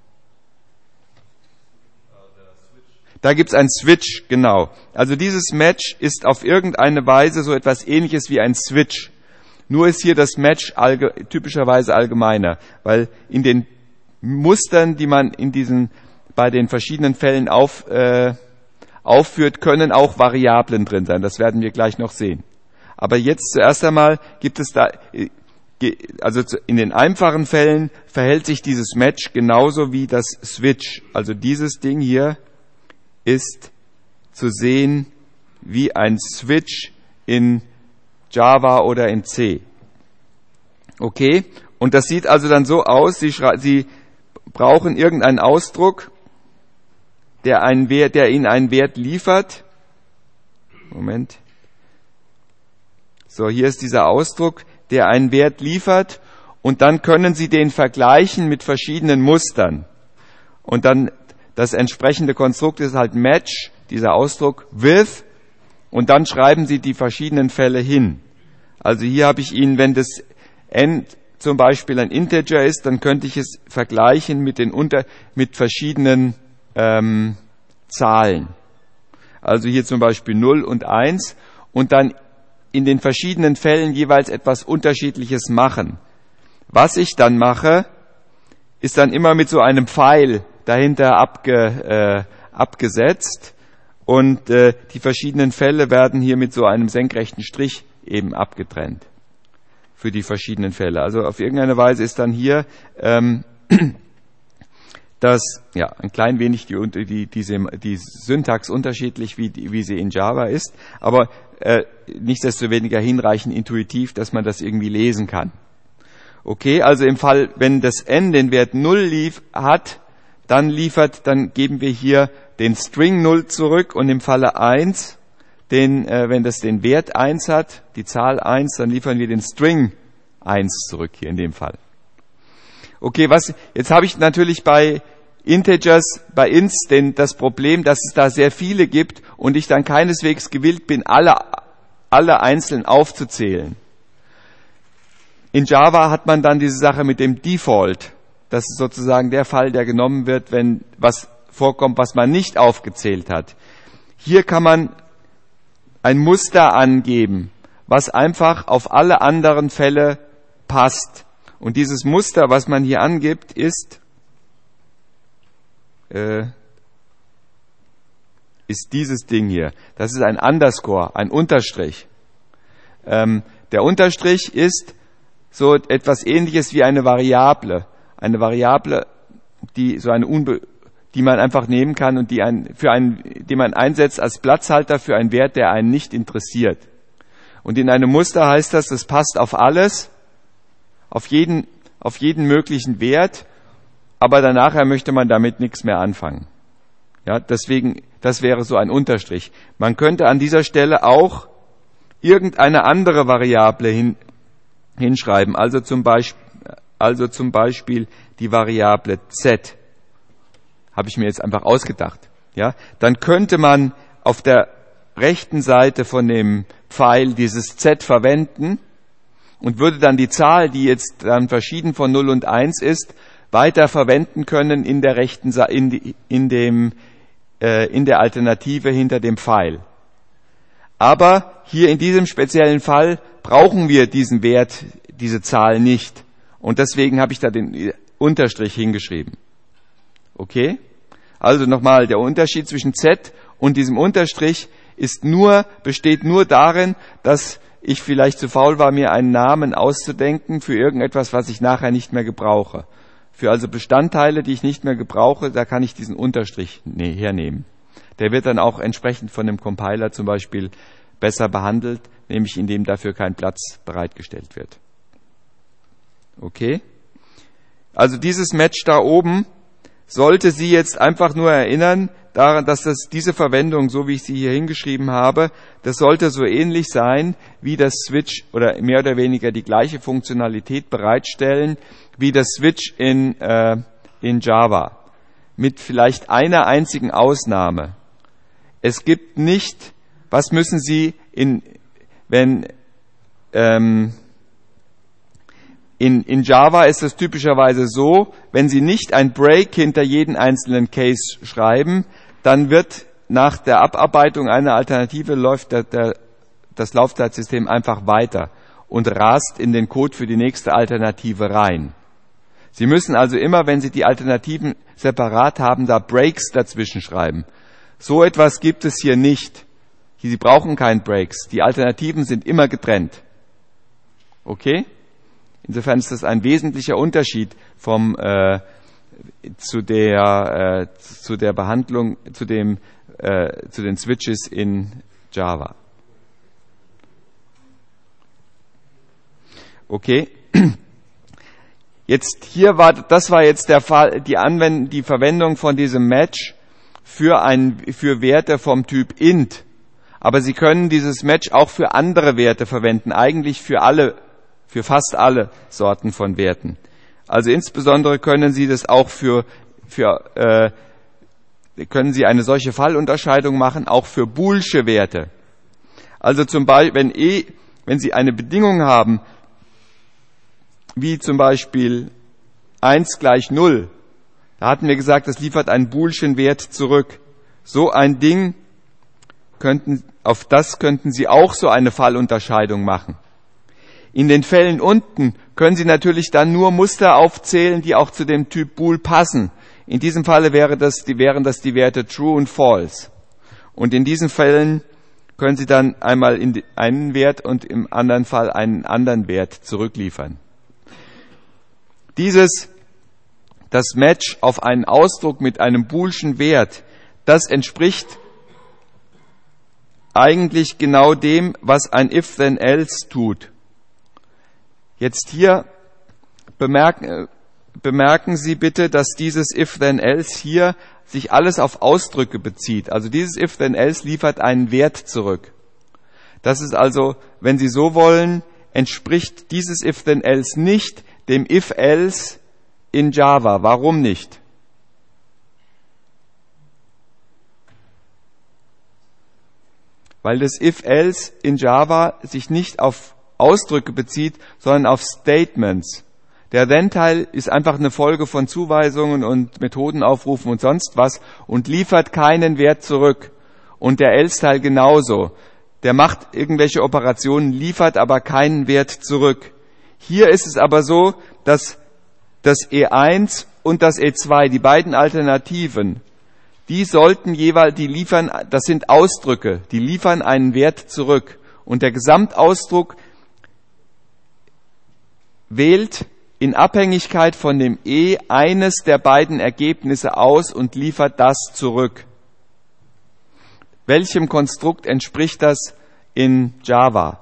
Da gibt's ein Switch, genau. Also dieses Match ist auf irgendeine Weise so etwas Ähnliches wie ein Switch. Nur ist hier das Match typischerweise allgemeiner, weil in den Mustern, die man bei den verschiedenen Fällen aufführt, können auch Variablen drin sein. Das werden wir gleich noch sehen. Aber jetzt zuerst einmal gibt es da, also in den einfachen Fällen verhält sich dieses Match genauso wie das Switch. Also dieses Ding hier ist zu sehen wie ein Switch in Java oder in C. Okay? Und das sieht also dann so aus, Sie brauchen irgendeinen Ausdruck, der Ihnen einen Wert liefert. Moment. So, hier ist dieser Ausdruck, der einen Wert liefert, und dann können Sie den vergleichen mit verschiedenen Mustern. Und dann das entsprechende Konstrukt ist halt Match, dieser Ausdruck, with, und dann schreiben Sie die verschiedenen Fälle hin. Also hier habe ich Ihnen, wenn das n zum Beispiel ein Integer ist, dann könnte ich es vergleichen mit verschiedenen Zahlen. Also hier zum Beispiel 0 und 1 und dann in den verschiedenen Fällen jeweils etwas Unterschiedliches machen. Was ich dann mache, ist dann immer mit so einem Pfeil dahinter abgesetzt und die verschiedenen Fälle werden hier mit so einem senkrechten Strich eben abgetrennt für die verschiedenen Fälle. Also auf irgendeine Weise ist dann hier ein klein wenig die Syntax unterschiedlich, wie sie in Java ist, aber nichtsdestoweniger hinreichend intuitiv, dass man das irgendwie lesen kann. Okay, also im Fall, wenn das n den Wert 0 hat, dann geben wir hier den String 0 zurück, und im Falle 1, wenn das den Wert 1 hat, die Zahl 1, dann liefern wir den String 1 zurück, hier in dem Fall. Okay, jetzt habe ich natürlich bei Integers, bei Ints, das Problem, dass es da sehr viele gibt und ich dann keineswegs gewillt bin, alle einzeln aufzuzählen. In Java hat man dann diese Sache mit dem Default. Das ist sozusagen der Fall, der genommen wird, wenn was vorkommt, was man nicht aufgezählt hat. Hier kann man ein Muster angeben, was einfach auf alle anderen Fälle passt. Und dieses Muster, was man hier angibt, ist dieses Ding hier. Das ist ein Underscore, ein Unterstrich. Der Unterstrich ist so etwas Ähnliches wie eine Variable. Eine Variable, die man einfach nehmen kann und die man einsetzt als Platzhalter für einen Wert, der einen nicht interessiert. Und in einem Muster heißt das passt auf alles, auf jeden möglichen Wert, aber danach möchte man damit nichts mehr anfangen. Ja, deswegen, das wäre so ein Unterstrich. Man könnte an dieser Stelle auch irgendeine andere Variable hinschreiben, also zum Beispiel die Variable z. Habe ich mir jetzt einfach ausgedacht. Ja, dann könnte man auf der rechten Seite von dem Pfeil dieses z verwenden und würde dann die Zahl, die jetzt dann verschieden von 0 und 1 ist, weiter verwenden können in der Alternative hinter dem Pfeil. Aber hier in diesem speziellen Fall brauchen wir diesen Wert, diese Zahl nicht. Und deswegen habe ich da den Unterstrich hingeschrieben. Okay? Also nochmal, der Unterschied zwischen z und diesem Unterstrich besteht nur darin, dass ich vielleicht zu faul war, mir einen Namen auszudenken für irgendetwas, was ich nachher nicht mehr gebrauche. Für also Bestandteile, die ich nicht mehr gebrauche, da kann ich diesen Unterstrich hernehmen. Der wird dann auch entsprechend von dem Compiler zum Beispiel besser behandelt, nämlich indem dafür kein Platz bereitgestellt wird. Okay? Also dieses Match da oben sollte Sie jetzt einfach nur erinnern, daran, dass diese Verwendung, so wie ich sie hier hingeschrieben habe, das sollte so ähnlich sein, wie das Switch oder mehr oder weniger die gleiche Funktionalität bereitstellen, wie das Switch in Java. Mit vielleicht einer einzigen Ausnahme. Es gibt nicht, was müssen Sie in Java ist es typischerweise so, wenn Sie nicht ein Break hinter jeden einzelnen Case schreiben, dann wird nach der Abarbeitung einer Alternative läuft das Laufzeitsystem einfach weiter und rast in den Code für die nächste Alternative rein. Sie müssen also immer, wenn Sie die Alternativen separat haben, da Breaks dazwischen schreiben. So etwas gibt es hier nicht. Sie brauchen keinen Breaks. Die Alternativen sind immer getrennt. Okay? Insofern ist das ein wesentlicher Unterschied zu der Behandlung, zu den Switches in Java. Okay? Das war jetzt der Fall, die Verwendung von diesem Match für Werte vom Typ int. Aber Sie können dieses Match auch für andere Werte verwenden, eigentlich für fast alle Sorten von Werten. Also insbesondere können Sie das auch können Sie eine solche Fallunterscheidung machen, auch für boolsche Werte. Also zum Beispiel, wenn Sie eine Bedingung haben, wie zum Beispiel 1 gleich 0, da hatten wir gesagt, das liefert einen boolschen Wert zurück. So ein Ding, auf das könnten Sie auch so eine Fallunterscheidung machen. In den Fällen unten können Sie natürlich dann nur Muster aufzählen, die auch zu dem Typ Bool passen. In diesem Falle wären das die Werte True und False. Und in diesen Fällen können Sie dann einmal einen Wert und im anderen Fall einen anderen Wert zurückliefern. Das Match auf einen Ausdruck mit einem boolschen Wert, das entspricht eigentlich genau dem, was ein If-Then-Else tut. Jetzt hier bemerken Sie bitte, dass dieses If-Then-Else hier sich alles auf Ausdrücke bezieht. Also dieses If-Then-Else liefert einen Wert zurück. Das ist also, wenn Sie so wollen, entspricht dieses If-Then-Else nicht dem If-Else in Java. Warum nicht? Weil das If-Else in Java sich nicht auf Ausdrücke bezieht, sondern auf Statements. Der Then-Teil ist einfach eine Folge von Zuweisungen und Methodenaufrufen und sonst was und liefert keinen Wert zurück. Und der Else-Teil genauso. Der macht irgendwelche Operationen, liefert aber keinen Wert zurück. Hier ist es aber so, dass das E1 und das E2, die beiden Alternativen, die liefern, das sind Ausdrücke, die liefern einen Wert zurück. Und der Gesamtausdruck wählt in Abhängigkeit von dem E eines der beiden Ergebnisse aus und liefert das zurück. Welchem Konstrukt entspricht das in Java?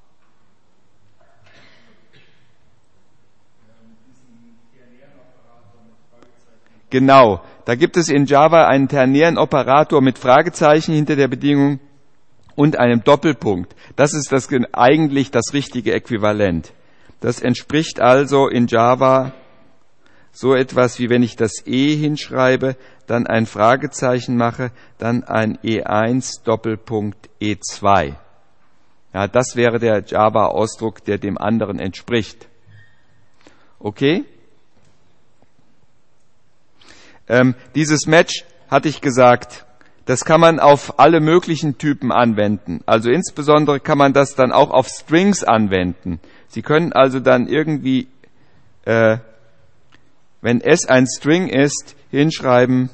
Genau, da gibt es in Java einen ternären Operator mit Fragezeichen hinter der Bedingung und einem Doppelpunkt. Das ist eigentlich das richtige Äquivalent. Das entspricht also in Java so etwas, wie wenn ich das E hinschreibe, dann ein Fragezeichen mache, dann ein E1 Doppelpunkt E2. Ja, das wäre der Java-Ausdruck, der dem anderen entspricht. Okay? Dieses Match, hatte ich gesagt, das kann man auf alle möglichen Typen anwenden. Also insbesondere kann man das dann auch auf Strings anwenden. Sie können also dann irgendwie, wenn S ein String ist, hinschreiben,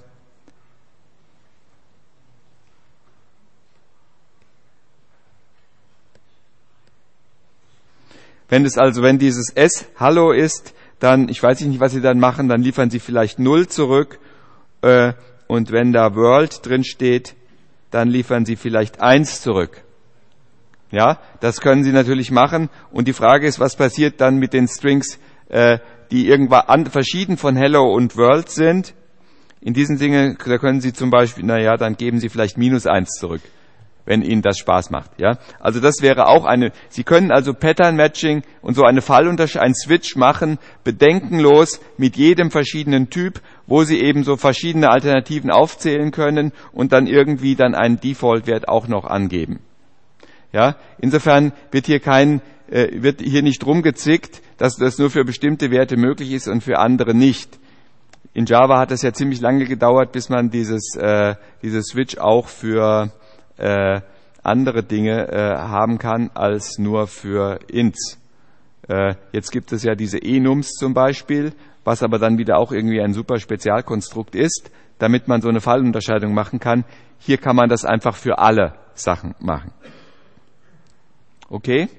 wenn dieses S Hallo ist, dann, ich weiß nicht, was Sie dann machen, dann liefern Sie vielleicht 0 zurück, und wenn da World drin steht, dann liefern Sie vielleicht 1 zurück. Ja, das können Sie natürlich machen. Und die Frage ist, was passiert dann mit den Strings, die irgendwann verschieden von Hello und World sind? In diesen Dingen, da können Sie zum Beispiel, dann geben Sie vielleicht -1 zurück, wenn Ihnen das Spaß macht, ja. Also das wäre auch Sie können also Pattern Matching und so einen Switch machen, bedenkenlos mit jedem verschiedenen Typ, wo Sie eben so verschiedene Alternativen aufzählen können und dann irgendwie dann einen Default-Wert auch noch angeben. Ja, insofern wird hier nicht rumgezickt, dass das nur für bestimmte Werte möglich ist und für andere nicht. In Java hat es ja ziemlich lange gedauert, bis man dieses Switch auch für andere Dinge haben kann als nur für Ints. Jetzt gibt es ja diese enums zum Beispiel, was aber dann wieder auch irgendwie ein super Spezialkonstrukt ist, damit man so eine Fallunterscheidung machen kann. Hier kann man das einfach für alle Sachen machen. Okay?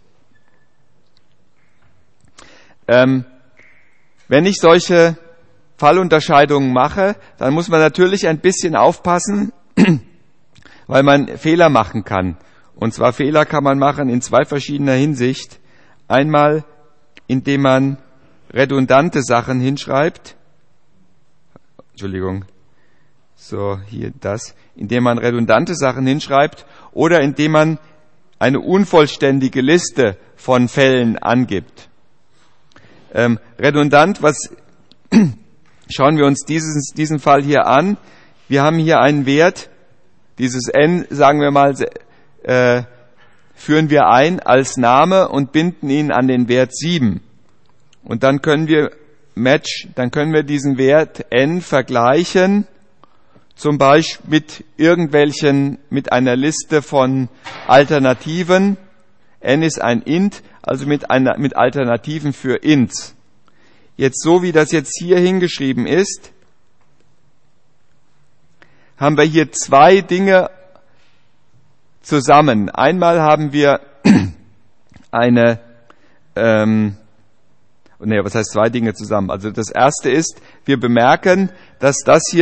Wenn ich solche Fallunterscheidungen mache, dann muss man natürlich ein bisschen aufpassen, weil man Fehler machen kann. Und zwar Fehler kann man machen in zwei verschiedener Hinsicht. Einmal, indem man redundante Sachen hinschreibt. Indem man redundante Sachen hinschreibt oder indem man eine unvollständige Liste von Fällen angibt. Redundant, schauen wir uns diesen Fall hier an. Wir haben hier einen Wert, dieses n, sagen wir mal, führen wir ein als Name und binden ihn an den Wert 7. Und dann können wir diesen Wert n vergleichen, zum Beispiel mit einer Liste von Alternativen. N ist ein int, also mit Alternativen für ints. Jetzt so wie das jetzt hier hingeschrieben ist, haben wir hier zwei Dinge zusammen. Einmal haben wir was heißt zwei Dinge zusammen? Also das erste ist, wir bemerken, dass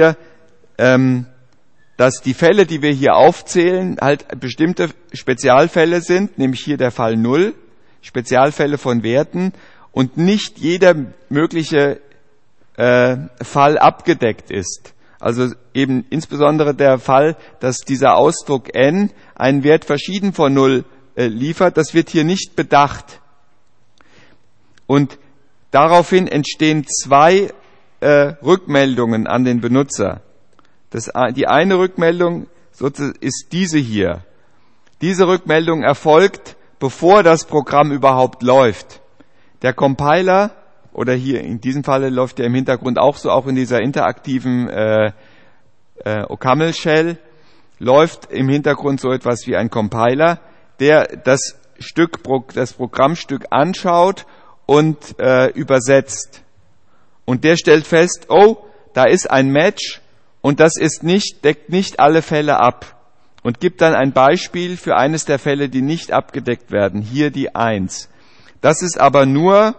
dass die Fälle, die wir hier aufzählen, halt bestimmte Spezialfälle sind, nämlich hier der Fall 0, Spezialfälle von Werten und nicht jeder mögliche Fall abgedeckt ist. Also eben insbesondere der Fall, dass dieser Ausdruck n einen Wert verschieden von 0 liefert, das wird hier nicht bedacht. Und daraufhin entstehen zwei Rückmeldungen an den Benutzer. Die eine Rückmeldung ist diese hier. Diese Rückmeldung erfolgt, bevor das Programm überhaupt läuft. Der Compiler, oder hier in diesem Falle läuft der im Hintergrund auch so, auch in dieser interaktiven OCaml-Shell, läuft im Hintergrund so etwas wie ein Compiler, der das Programmstück anschaut und übersetzt. Und der stellt fest, da ist ein Match und das deckt nicht alle Fälle ab. Und gibt dann ein Beispiel für eines der Fälle, die nicht abgedeckt werden. Hier die 1. Das ist aber nur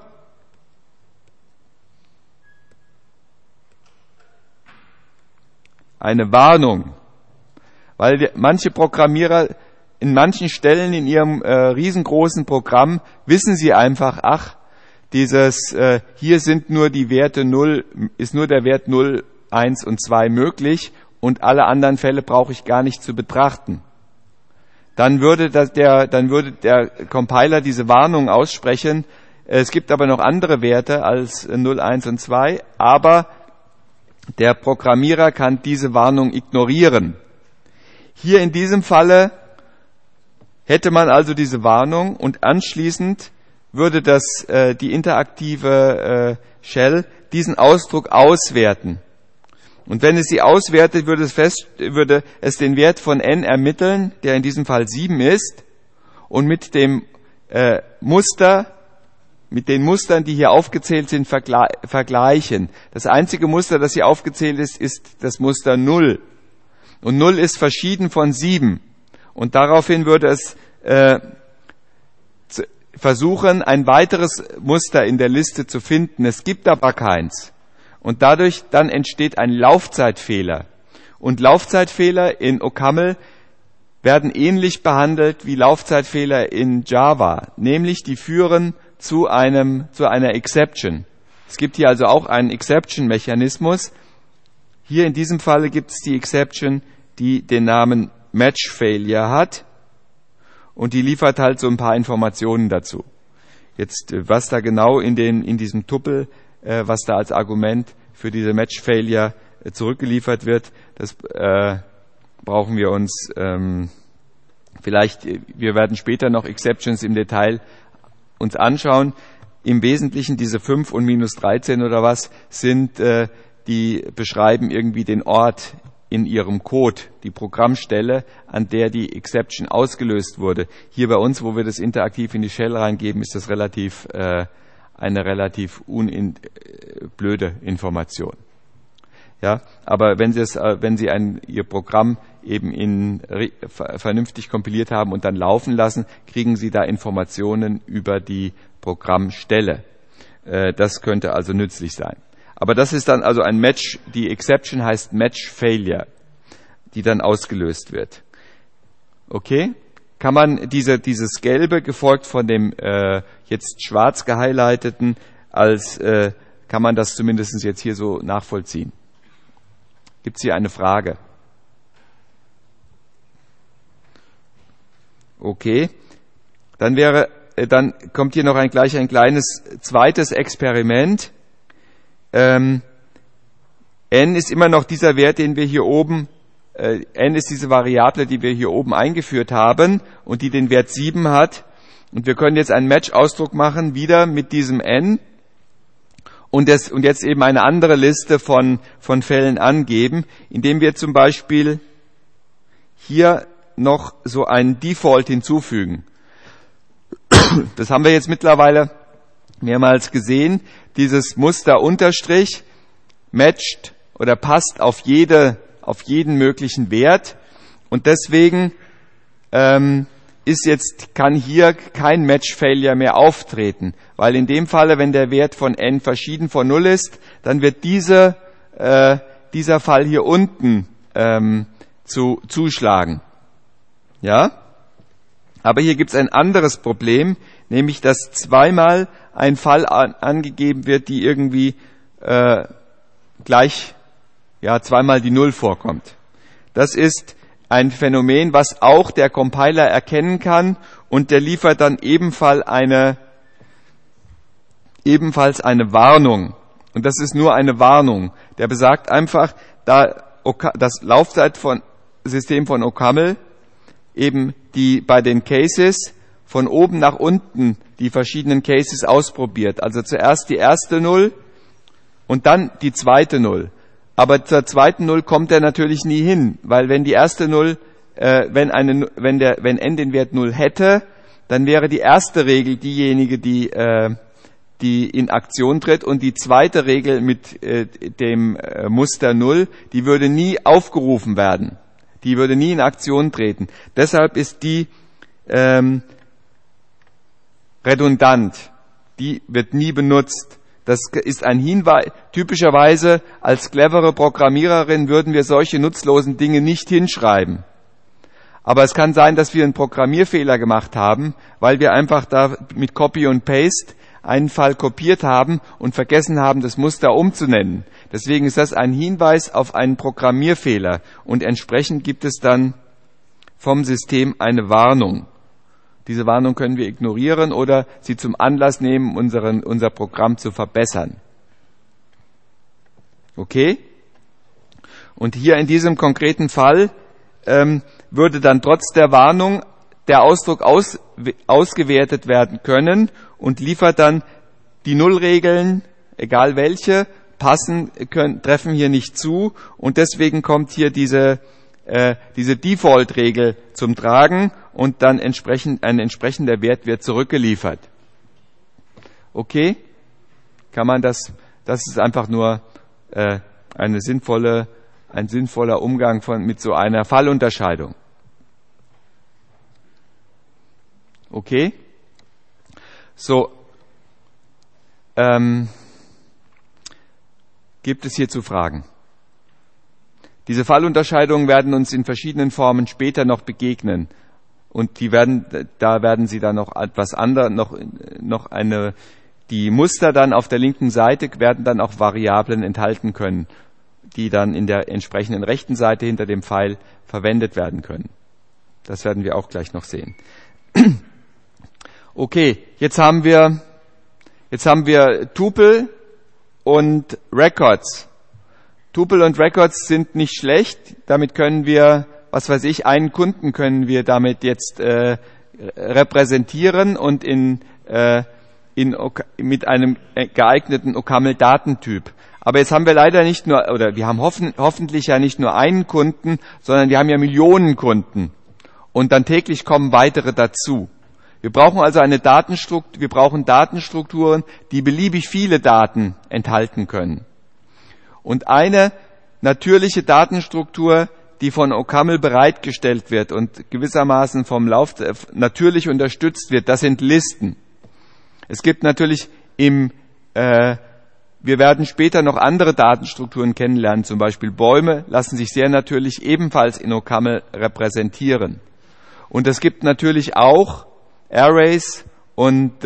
eine Warnung, weil manche Programmierer in manchen Stellen in ihrem riesengroßen Programm wissen sie einfach, hier sind nur die Werte 0, ist nur der Wert 0, 1 und 2 möglich und alle anderen Fälle brauche ich gar nicht zu betrachten. Dann würde der Compiler diese Warnung aussprechen, es gibt aber noch andere Werte als 0, 1 und 2, aber der Programmierer kann diese Warnung ignorieren. Hier in diesem Falle hätte man also diese Warnung und anschließend würde die interaktive Shell diesen Ausdruck auswerten. Und wenn es sie auswertet, würde es den Wert von n ermitteln, der in diesem Fall 7 ist, und mit den Mustern, die hier aufgezählt sind, vergleichen. Das einzige Muster, das hier aufgezählt ist das Muster 0. Und 0 ist verschieden von 7. Und daraufhin würde es versuchen, ein weiteres Muster in der Liste zu finden. Es gibt aber keins. Und dadurch dann entsteht ein Laufzeitfehler. Und Laufzeitfehler in OCaml werden ähnlich behandelt wie Laufzeitfehler in Java. Nämlich die führen zu einer Exception. Es gibt hier also auch einen Exception-Mechanismus. Hier in diesem Falle gibt es die Exception, die den Namen Match Failure hat und die liefert halt so ein paar Informationen dazu. Jetzt, was da genau in diesem Tuppel, was da als Argument für diese Match Failure zurückgeliefert wird, das brauchen wir uns vielleicht, wir werden später noch Exceptions im Detail uns anschauen. Im Wesentlichen diese 5 und minus 13 oder was sind, die beschreiben irgendwie den Ort in ihrem Code, die Programmstelle, an der die Exception ausgelöst wurde. Hier bei uns, wo wir das interaktiv in die Shell reingeben, ist das eine relativ blöde Information. Ja, aber wenn Sie Ihr Programm eben vernünftig kompiliert haben und dann laufen lassen, kriegen Sie da Informationen über die Programmstelle. Das könnte also nützlich sein. Aber das ist dann also ein Match, die Exception heißt Match Failure, die dann ausgelöst wird. Okay? Kann man dieses Gelbe gefolgt von dem jetzt schwarz gehighlighteten kann man das zumindest jetzt hier so nachvollziehen? Gibt es hier eine Frage? Okay. Dann kommt hier noch gleich ein kleines zweites Experiment. N ist immer noch dieser Wert, den wir hier oben, N ist diese Variable, die wir hier oben eingeführt haben und die den Wert 7 hat. Und wir können jetzt einen Match-Ausdruck machen, wieder mit diesem N und jetzt eben eine andere Liste von Fällen angeben, indem wir zum Beispiel hier noch so einen Default hinzufügen. Das haben wir jetzt mittlerweile mehrmals gesehen. Dieses Muster Unterstrich matcht oder passt auf jeden möglichen Wert und deswegen kann hier kein Match Failure mehr auftreten, weil in dem Falle, wenn der Wert von n verschieden von 0 ist, dann wird dieser Fall hier unten zuschlagen. Ja? Aber hier gibt es ein anderes Problem, nämlich dass zweimal ein Fall angegeben wird, die irgendwie zweimal die 0 vorkommt. Das ist ein Phänomen, was auch der Compiler erkennen kann und der liefert dann ebenfalls eine Warnung. Und das ist nur eine Warnung. Der besagt einfach, da das Laufzeitsystem von OCaml eben die bei den Cases von oben nach unten die verschiedenen Cases ausprobiert. Also zuerst die erste 0 und dann die zweite 0. Aber zur zweiten 0 kommt er natürlich nie hin, weil wenn die erste 0, wenn n den Wert 0 hätte, dann wäre die erste Regel diejenige, die in Aktion tritt und die zweite Regel mit dem Muster 0, die würde nie aufgerufen werden. Die würde nie in Aktion treten. Deshalb ist die redundant. Die wird nie benutzt. Das ist ein Hinweis. Typischerweise als clevere Programmiererin würden wir solche nutzlosen Dinge nicht hinschreiben. Aber es kann sein, dass wir einen Programmierfehler gemacht haben, weil wir einfach da mit Copy und Paste einen Fall kopiert haben und vergessen haben, das Muster umzunennen. Deswegen ist das ein Hinweis auf einen Programmierfehler und entsprechend gibt es dann vom System eine Warnung. Diese Warnung können wir ignorieren oder sie zum Anlass nehmen, unser Programm zu verbessern. Okay? Und hier in diesem konkreten Fall würde dann trotz der Warnung der Ausdruck ausgewertet werden können und liefert dann die Nullregeln, egal welche, treffen hier nicht zu und deswegen kommt hier diese Default-Regel zum Tragen und dann ein entsprechender Wert wird zurückgeliefert. Okay? Kann man das ist einfach nur ein sinnvoller Umgang mit so einer Fallunterscheidung. Okay? So, gibt es hierzu Fragen? Diese Fallunterscheidungen werden uns in verschiedenen Formen später noch begegnen. Und da werden Sie dann noch etwas anderes, die Muster dann auf der linken Seite werden dann auch Variablen enthalten können. die dann in der entsprechenden rechten Seite hinter dem Pfeil verwendet werden können. Das werden wir auch gleich noch sehen. Okay, jetzt haben wir Tuple und Records. Tuple und Records sind nicht schlecht. Damit können wir, einen Kunden können wir damit jetzt repräsentieren und mit einem geeigneten OCaml-Datentyp. Aber jetzt haben wir leider nicht nur, oder wir haben hoffentlich ja nicht nur einen Kunden, sondern wir haben ja Millionen Kunden. Und dann täglich kommen weitere dazu. Wir brauchen also Datenstrukturen, die beliebig viele Daten enthalten können. Und eine natürliche Datenstruktur, die von OCaml bereitgestellt wird und gewissermaßen vom Lauf natürlich unterstützt wird, das sind Listen. Es gibt natürlich wir werden später noch andere Datenstrukturen kennenlernen, zum Beispiel Bäume lassen sich sehr natürlich ebenfalls in OCaml repräsentieren. Und es gibt natürlich auch Arrays im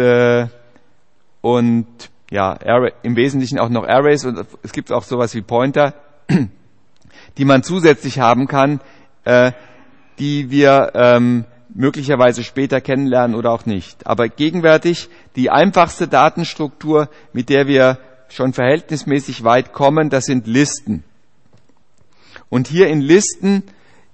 Wesentlichen auch noch Arrays und es gibt auch sowas wie Pointer, die man zusätzlich haben kann, die wir möglicherweise später kennenlernen oder auch nicht. Aber gegenwärtig die einfachste Datenstruktur, mit der wir schon verhältnismäßig weit kommen, das sind Listen. Und hier in Listen,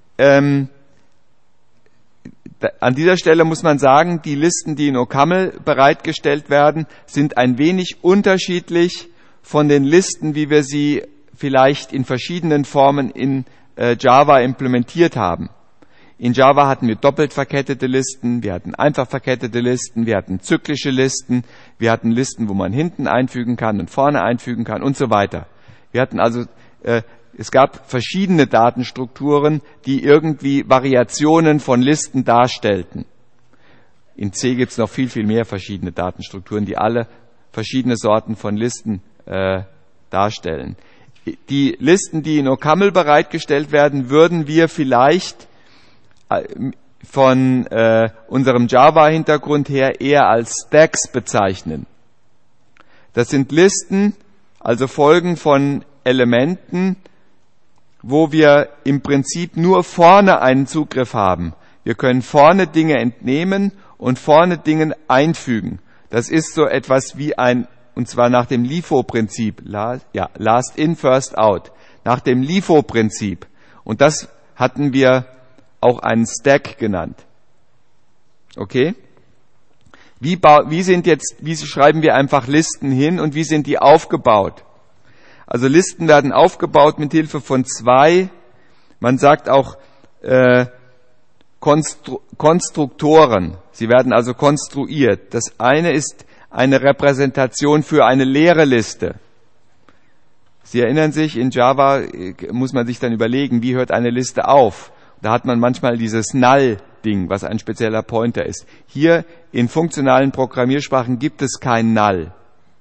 an dieser Stelle muss man sagen, die Listen, die in OCaml bereitgestellt werden, sind ein wenig unterschiedlich von den Listen, wie wir sie vielleicht in verschiedenen Formen in Java implementiert haben. In Java hatten wir doppelt verkettete Listen, wir hatten einfach verkettete Listen, wir hatten zyklische Listen, wir hatten Listen, wo man hinten einfügen kann und vorne einfügen kann und so weiter. Wir hatten also, es gab verschiedene Datenstrukturen, die irgendwie Variationen von Listen darstellten. In C gibt es noch viel, viel mehr verschiedene Datenstrukturen, die alle verschiedene Sorten von Listen darstellen. Die Listen, die in OCaml bereitgestellt werden, würden wir vielleicht von unserem Java-Hintergrund her eher als Stacks bezeichnen. Das sind Listen, also Folgen von Elementen, wo wir im Prinzip nur vorne einen Zugriff haben. Wir können vorne Dinge entnehmen und vorne Dinge einfügen. Das ist so etwas wie und zwar nach dem LIFO-Prinzip, Last in, First out, nach dem LIFO-Prinzip. Und das hatten wir auch einen Stack genannt. Okay? Wie schreiben wir einfach Listen hin und wie sind die aufgebaut? Also Listen werden aufgebaut mit Hilfe von zwei, man sagt auch Konstruktoren. Sie werden also konstruiert. Das eine ist eine Repräsentation für eine leere Liste. Sie erinnern sich, in Java muss man sich dann überlegen, wie hört eine Liste auf? Da hat man manchmal dieses Null-Ding, was ein spezieller Pointer ist. Hier in funktionalen Programmiersprachen gibt es kein Null.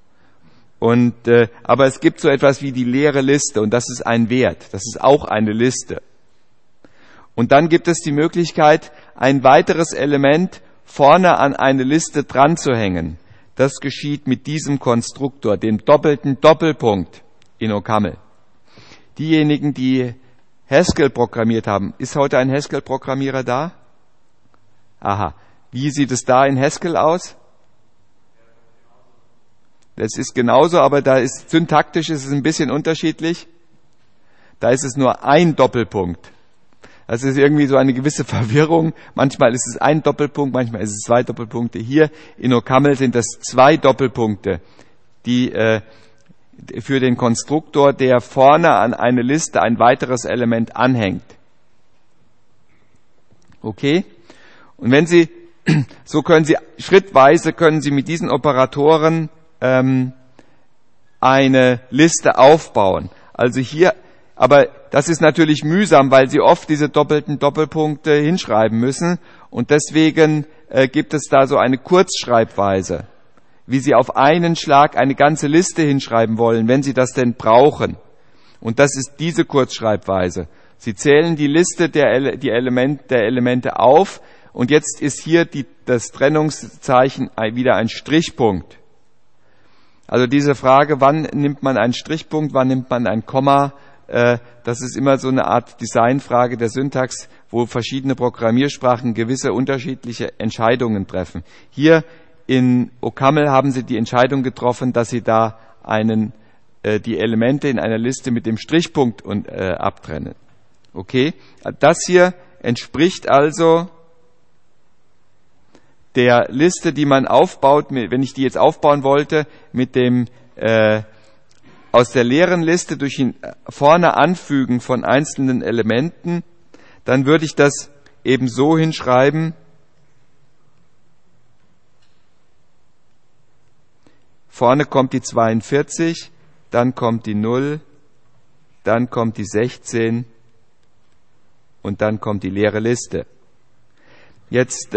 Aber es gibt so etwas wie die leere Liste und das ist ein Wert. Das ist auch eine Liste. Und dann gibt es die Möglichkeit, ein weiteres Element vorne an eine Liste dran zu hängen. Das geschieht mit diesem Konstruktor, dem doppelten Doppelpunkt in OCaml. Diejenigen, die Haskell programmiert haben. Ist heute ein Haskell-Programmierer da? Aha. Wie sieht es da in Haskell aus? Das ist genauso, aber syntaktisch ist es ein bisschen unterschiedlich. Da ist es nur ein Doppelpunkt. Das ist irgendwie so eine gewisse Verwirrung. Manchmal ist es ein Doppelpunkt, manchmal ist es zwei Doppelpunkte. Hier in OCaml sind das zwei Doppelpunkte, die für den Konstruktor, der vorne an eine Liste ein weiteres Element anhängt. Okay? Und schrittweise können Sie mit diesen Operatoren eine Liste aufbauen. Also hier, aber das ist natürlich mühsam, weil Sie oft diese doppelten Doppelpunkte hinschreiben müssen und deswegen gibt es da so eine Kurzschreibweise, wie Sie auf einen Schlag eine ganze Liste hinschreiben wollen, wenn Sie das denn brauchen. Und das ist diese Kurzschreibweise. Sie zählen die Liste der Elemente auf und jetzt ist hier das Trennungszeichen wieder ein Strichpunkt. Also diese Frage, wann nimmt man einen Strichpunkt, wann nimmt man ein Komma, das ist immer so eine Art Designfrage der Syntax, wo verschiedene Programmiersprachen gewisse unterschiedliche Entscheidungen treffen. Hier in OCaml haben Sie die Entscheidung getroffen, dass Sie da die Elemente in einer Liste mit dem Strichpunkt abtrennen. Okay? Das hier entspricht also der Liste, die man aufbaut, wenn ich die jetzt aufbauen wollte, mit dem aus der leeren Liste durch vorne Anfügen von einzelnen Elementen, dann würde ich das eben so hinschreiben. Vorne kommt die 42, dann kommt die 0, dann kommt die 16 und dann kommt die leere Liste. Jetzt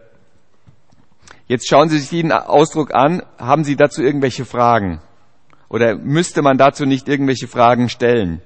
schauen Sie sich diesen Ausdruck an. Haben Sie dazu irgendwelche Fragen? Oder müsste man dazu nicht irgendwelche Fragen stellen?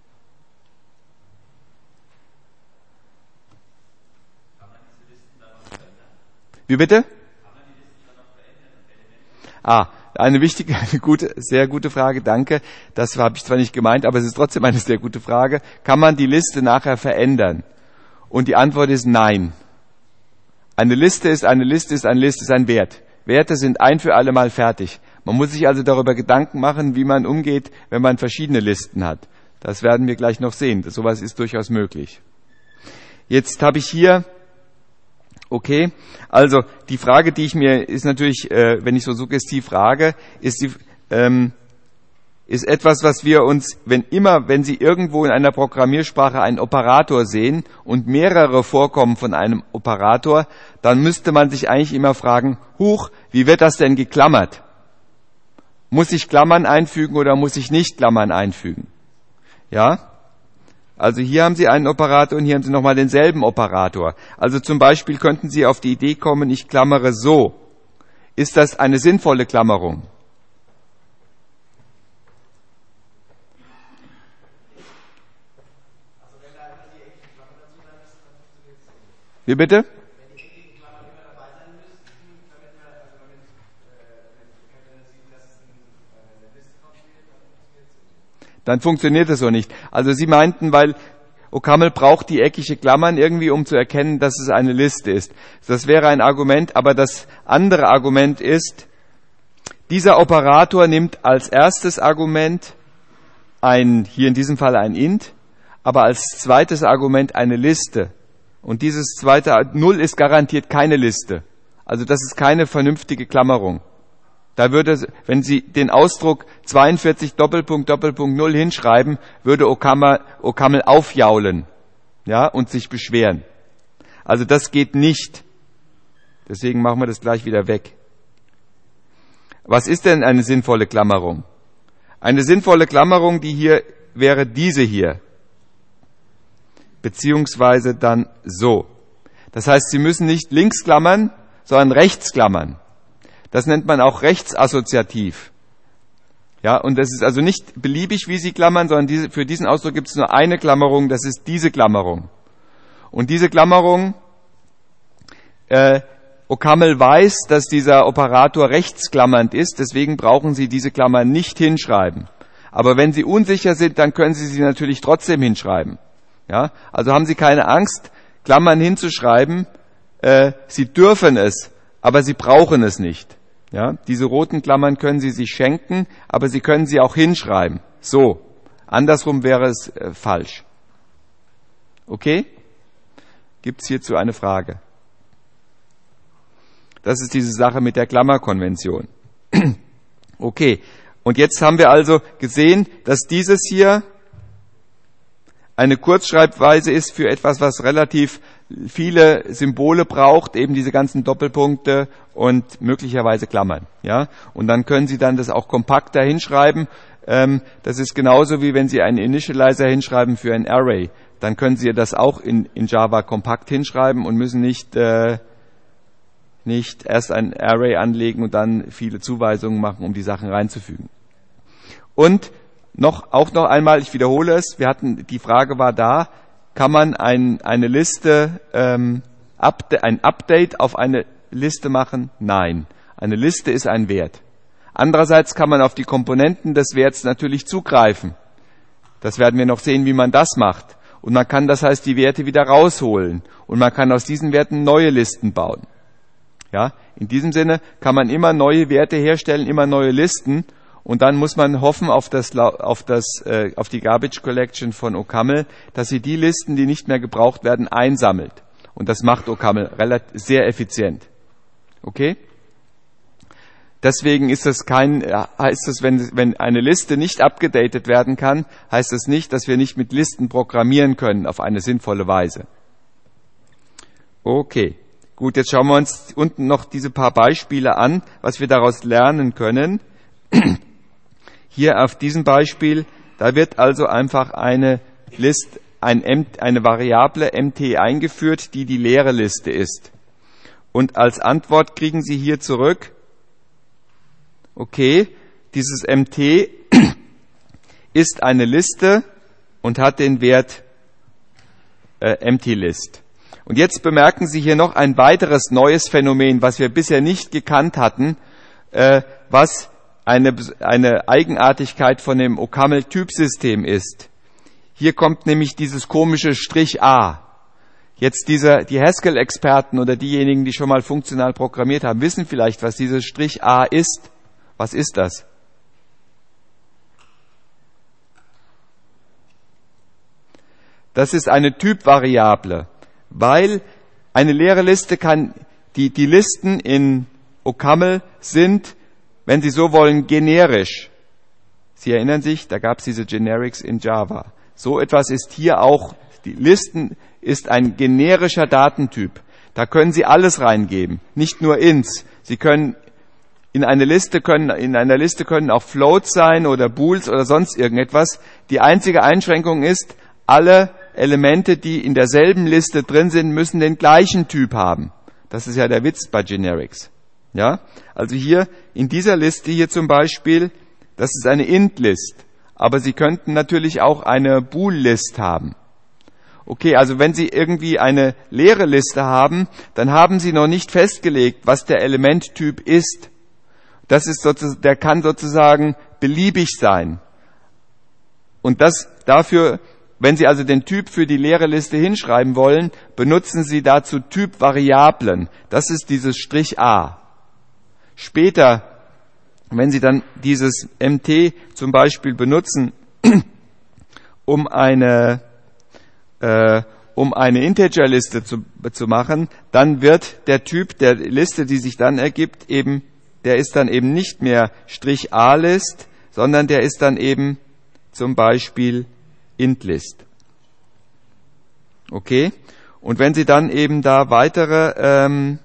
Kann man diese Listen dann noch verändern? Wie bitte? Kann man die Listen dann noch verändern? Eine sehr gute Frage, danke. Das habe ich zwar nicht gemeint, aber es ist trotzdem eine sehr gute Frage. Kann man die Liste nachher verändern? Und die Antwort ist nein. Eine Liste ist ein Wert. Werte sind ein für alle Mal fertig. Man muss sich also darüber Gedanken machen, wie man umgeht, wenn man verschiedene Listen hat. Das werden wir gleich noch sehen. Sowas ist durchaus möglich. Jetzt habe ich hier, okay, also die Frage, die ich mir, ist natürlich, wenn ich so suggestiv frage, ist etwas, was wir uns, wenn Sie irgendwo in einer Programmiersprache einen Operator sehen und mehrere Vorkommen von einem Operator, dann müsste man sich eigentlich immer fragen, wie wird das denn geklammert? Muss ich Klammern einfügen oder muss ich nicht Klammern einfügen? Ja? Also hier haben Sie einen Operator und hier haben Sie nochmal denselben Operator. Also zum Beispiel könnten Sie auf die Idee kommen, ich klammere so. Ist das eine sinnvolle Klammerung? Wie bitte? Dann funktioniert es so nicht. Also Sie meinten, weil OCaml braucht die eckige Klammern irgendwie, um zu erkennen, dass es eine Liste ist. Das wäre ein Argument, aber das andere Argument ist, dieser Operator nimmt als erstes Argument hier in diesem Fall ein int, aber als zweites Argument eine Liste. Und dieses zweite 0 ist garantiert keine Liste. Also das ist keine vernünftige Klammerung. Da würde, wenn Sie den Ausdruck 42 Doppelpunkt 0 hinschreiben, würde OCaml aufjaulen, ja, und sich beschweren. Also das geht nicht. Deswegen machen wir das gleich wieder weg. Was ist denn eine sinnvolle Klammerung? Eine sinnvolle Klammerung, die hier wäre diese hier. Beziehungsweise dann so. Das heißt, Sie müssen nicht links klammern, sondern rechts klammern. Das nennt man auch rechtsassoziativ. Ja, und das ist also nicht beliebig, wie Sie klammern, sondern für diesen Ausdruck gibt es nur eine Klammerung, das ist diese Klammerung. Und diese Klammerung, OCaml weiß, dass dieser Operator rechtsklammernd ist, deswegen brauchen Sie diese Klammern nicht hinschreiben. Aber wenn Sie unsicher sind, dann können Sie sie natürlich trotzdem hinschreiben. Ja, also haben Sie keine Angst, Klammern hinzuschreiben. Sie dürfen es, aber Sie brauchen es nicht. Ja, diese roten Klammern können Sie sich schenken, aber Sie können sie auch hinschreiben. So. Andersrum wäre es falsch. Okay? Gibt es hierzu eine Frage? Das ist diese Sache mit der Klammerkonvention. Okay. Und jetzt haben wir also gesehen, dass dieses hier eine Kurzschreibweise ist für etwas, was relativ viele Symbole braucht, eben diese ganzen Doppelpunkte und möglicherweise Klammern. Ja? Und dann können Sie dann das auch kompakter hinschreiben. Das ist genauso wie wenn Sie einen Initializer hinschreiben für ein Array. Dann können Sie das auch in Java kompakt hinschreiben und müssen nicht erst ein Array anlegen und dann viele Zuweisungen machen, um die Sachen reinzufügen. Und auch noch einmal, ich wiederhole es, die Frage war da, kann man eine Liste, ein Update auf eine Liste machen? Nein. Eine Liste ist ein Wert. Andererseits kann man auf die Komponenten des Werts natürlich zugreifen. Das werden wir noch sehen, wie man das macht. Und man kann, das heißt, die Werte wieder rausholen. Und man kann aus diesen Werten neue Listen bauen. Ja, in diesem Sinne kann man immer neue Werte herstellen, immer neue Listen. Und dann muss man hoffen auf die Garbage Collection von OCaml, dass sie die Listen, die nicht mehr gebraucht werden, einsammelt. Und das macht OCaml sehr effizient. Okay? Deswegen heißt es, wenn eine Liste nicht abgedatet werden kann, heißt es nicht, dass wir nicht mit Listen programmieren können auf eine sinnvolle Weise. Okay. Gut, jetzt schauen wir uns unten noch diese paar Beispiele an, was wir daraus lernen können. Hier auf diesem Beispiel, da wird also einfach eine Variable mt eingeführt, die die leere Liste ist. Und als Antwort kriegen Sie hier zurück, okay, dieses mt ist eine Liste und hat den Wert empty-list. Und jetzt bemerken Sie hier noch ein weiteres neues Phänomen, was wir bisher nicht gekannt hatten, was eine Eigenartigkeit von dem OCaml-Typsystem ist. Hier kommt nämlich dieses komische Strich A. Jetzt die Haskell-Experten oder diejenigen, die schon mal funktional programmiert haben, wissen vielleicht, was dieses Strich A ist. Was ist das? Das ist eine Typvariable, weil eine leere Liste die Listen in OCaml sind, wenn Sie so wollen, generisch. Sie erinnern sich, da gab es diese Generics in Java. So etwas ist hier auch, die Listen ist ein generischer Datentyp. Da können Sie alles reingeben, nicht nur Ints. Sie können in einer Liste können auch Floats sein oder Bools oder sonst irgendetwas. Die einzige Einschränkung ist, alle Elemente, die in derselben Liste drin sind, müssen den gleichen Typ haben. Das ist ja der Witz bei Generics. Ja? Also hier in dieser Liste hier zum Beispiel, das ist eine Int-List. Aber Sie könnten natürlich auch eine Bool-List haben. Okay, also wenn Sie irgendwie eine leere Liste haben, dann haben Sie noch nicht festgelegt, was der Elementtyp ist. Der kann sozusagen beliebig sein. Und dafür, wenn Sie also den Typ für die leere Liste hinschreiben wollen, benutzen Sie dazu Typvariablen. Das ist dieses Strich A. Später, wenn Sie dann dieses mt zum Beispiel benutzen, um eine Integerliste zu machen, dann wird der Typ der Liste, die sich dann ergibt, der ist dann eben nicht mehr Strich A-List, sondern der ist dann eben zum Beispiel Int-List. Okay? Und wenn Sie dann eben da weitere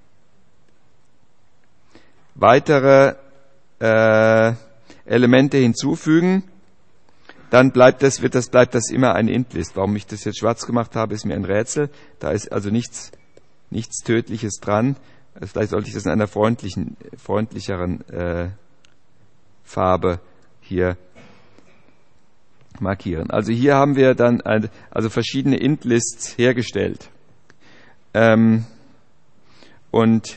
Elemente hinzufügen, dann bleibt das immer eine Int-List. Warum ich das jetzt schwarz gemacht habe, ist mir ein Rätsel. Da ist also nichts Tödliches dran. Vielleicht sollte ich das in einer freundlicheren Farbe hier markieren. Also hier haben wir dann verschiedene Int-Lists hergestellt. Und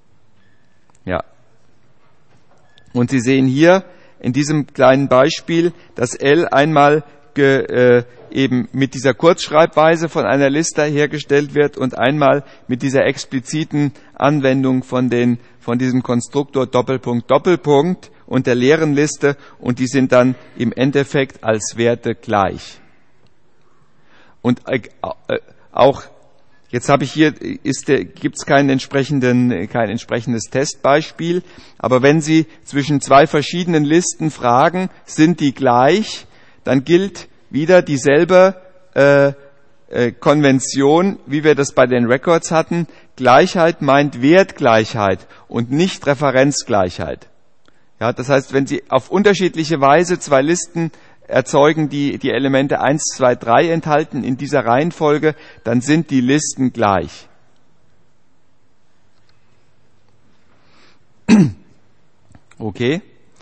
Sie sehen hier in diesem kleinen Beispiel, dass L einmal eben mit dieser Kurzschreibweise von einer Liste hergestellt wird und einmal mit dieser expliziten Anwendung von diesem Konstruktor Doppelpunkt Doppelpunkt und der leeren Liste, und die sind dann im Endeffekt als Werte gleich. Und auch jetzt habe ich hier gibt's kein entsprechendes Testbeispiel, aber wenn Sie zwischen zwei verschiedenen Listen fragen, sind die gleich, dann gilt wieder dieselbe Konvention, wie wir das bei den Records hatten. Gleichheit meint Wertgleichheit und nicht Referenzgleichheit. Ja, das heißt, wenn Sie auf unterschiedliche Weise zwei Listen erzeugen, die Elemente 1, 2, 3 enthalten in dieser Reihenfolge, dann sind die Listen gleich. Okay.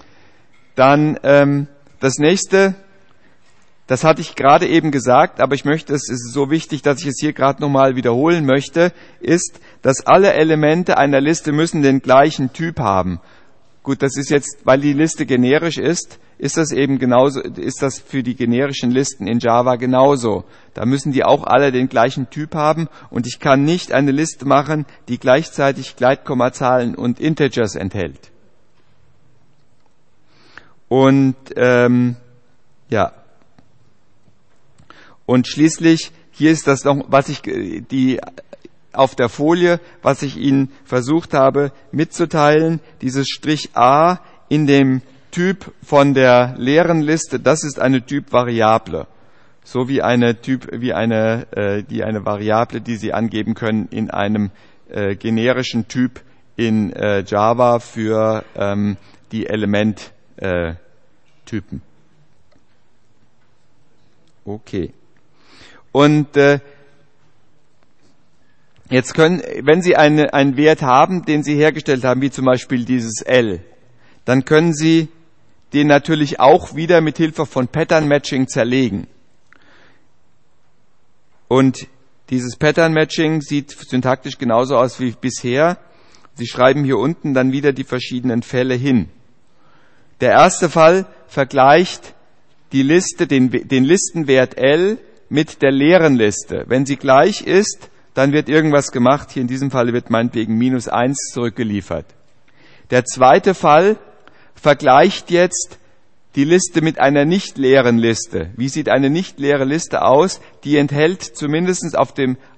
Dann das nächste, das hatte ich gerade eben gesagt, aber es ist so wichtig, dass ich es hier gerade nochmal wiederholen möchte, ist, dass alle Elemente einer Liste müssen den gleichen Typ haben. Gut, das ist jetzt, weil die Liste generisch ist das eben genauso, ist das für die generischen Listen in Java genauso. Da müssen die auch alle den gleichen Typ haben und ich kann nicht eine Liste machen, die gleichzeitig Gleitkommazahlen und Integers enthält. Und ja. Und schließlich, hier ist das noch, was ich auf der Folie, was ich Ihnen versucht habe mitzuteilen, dieses Strich A in dem Typ von der leeren Liste, das ist eine Typvariable. So wie eine Variable, die Sie angeben können in einem generischen Typ in Java für die Elementtypen. Okay. Und jetzt wenn Sie einen Wert haben, den Sie hergestellt haben, wie zum Beispiel dieses L, dann können Sie den natürlich auch wieder mit Hilfe von Pattern Matching zerlegen. Und dieses Pattern Matching sieht syntaktisch genauso aus wie bisher. Sie schreiben hier unten dann wieder die verschiedenen Fälle hin. Der erste Fall vergleicht die Liste, den Listenwert L mit der leeren Liste. Wenn sie gleich ist, dann wird irgendwas gemacht. Hier in diesem Fall wird meinetwegen -1 zurückgeliefert. Der zweite Fall vergleicht jetzt die Liste mit einer nicht leeren Liste. Wie sieht eine nicht leere Liste aus? Die enthält zumindest da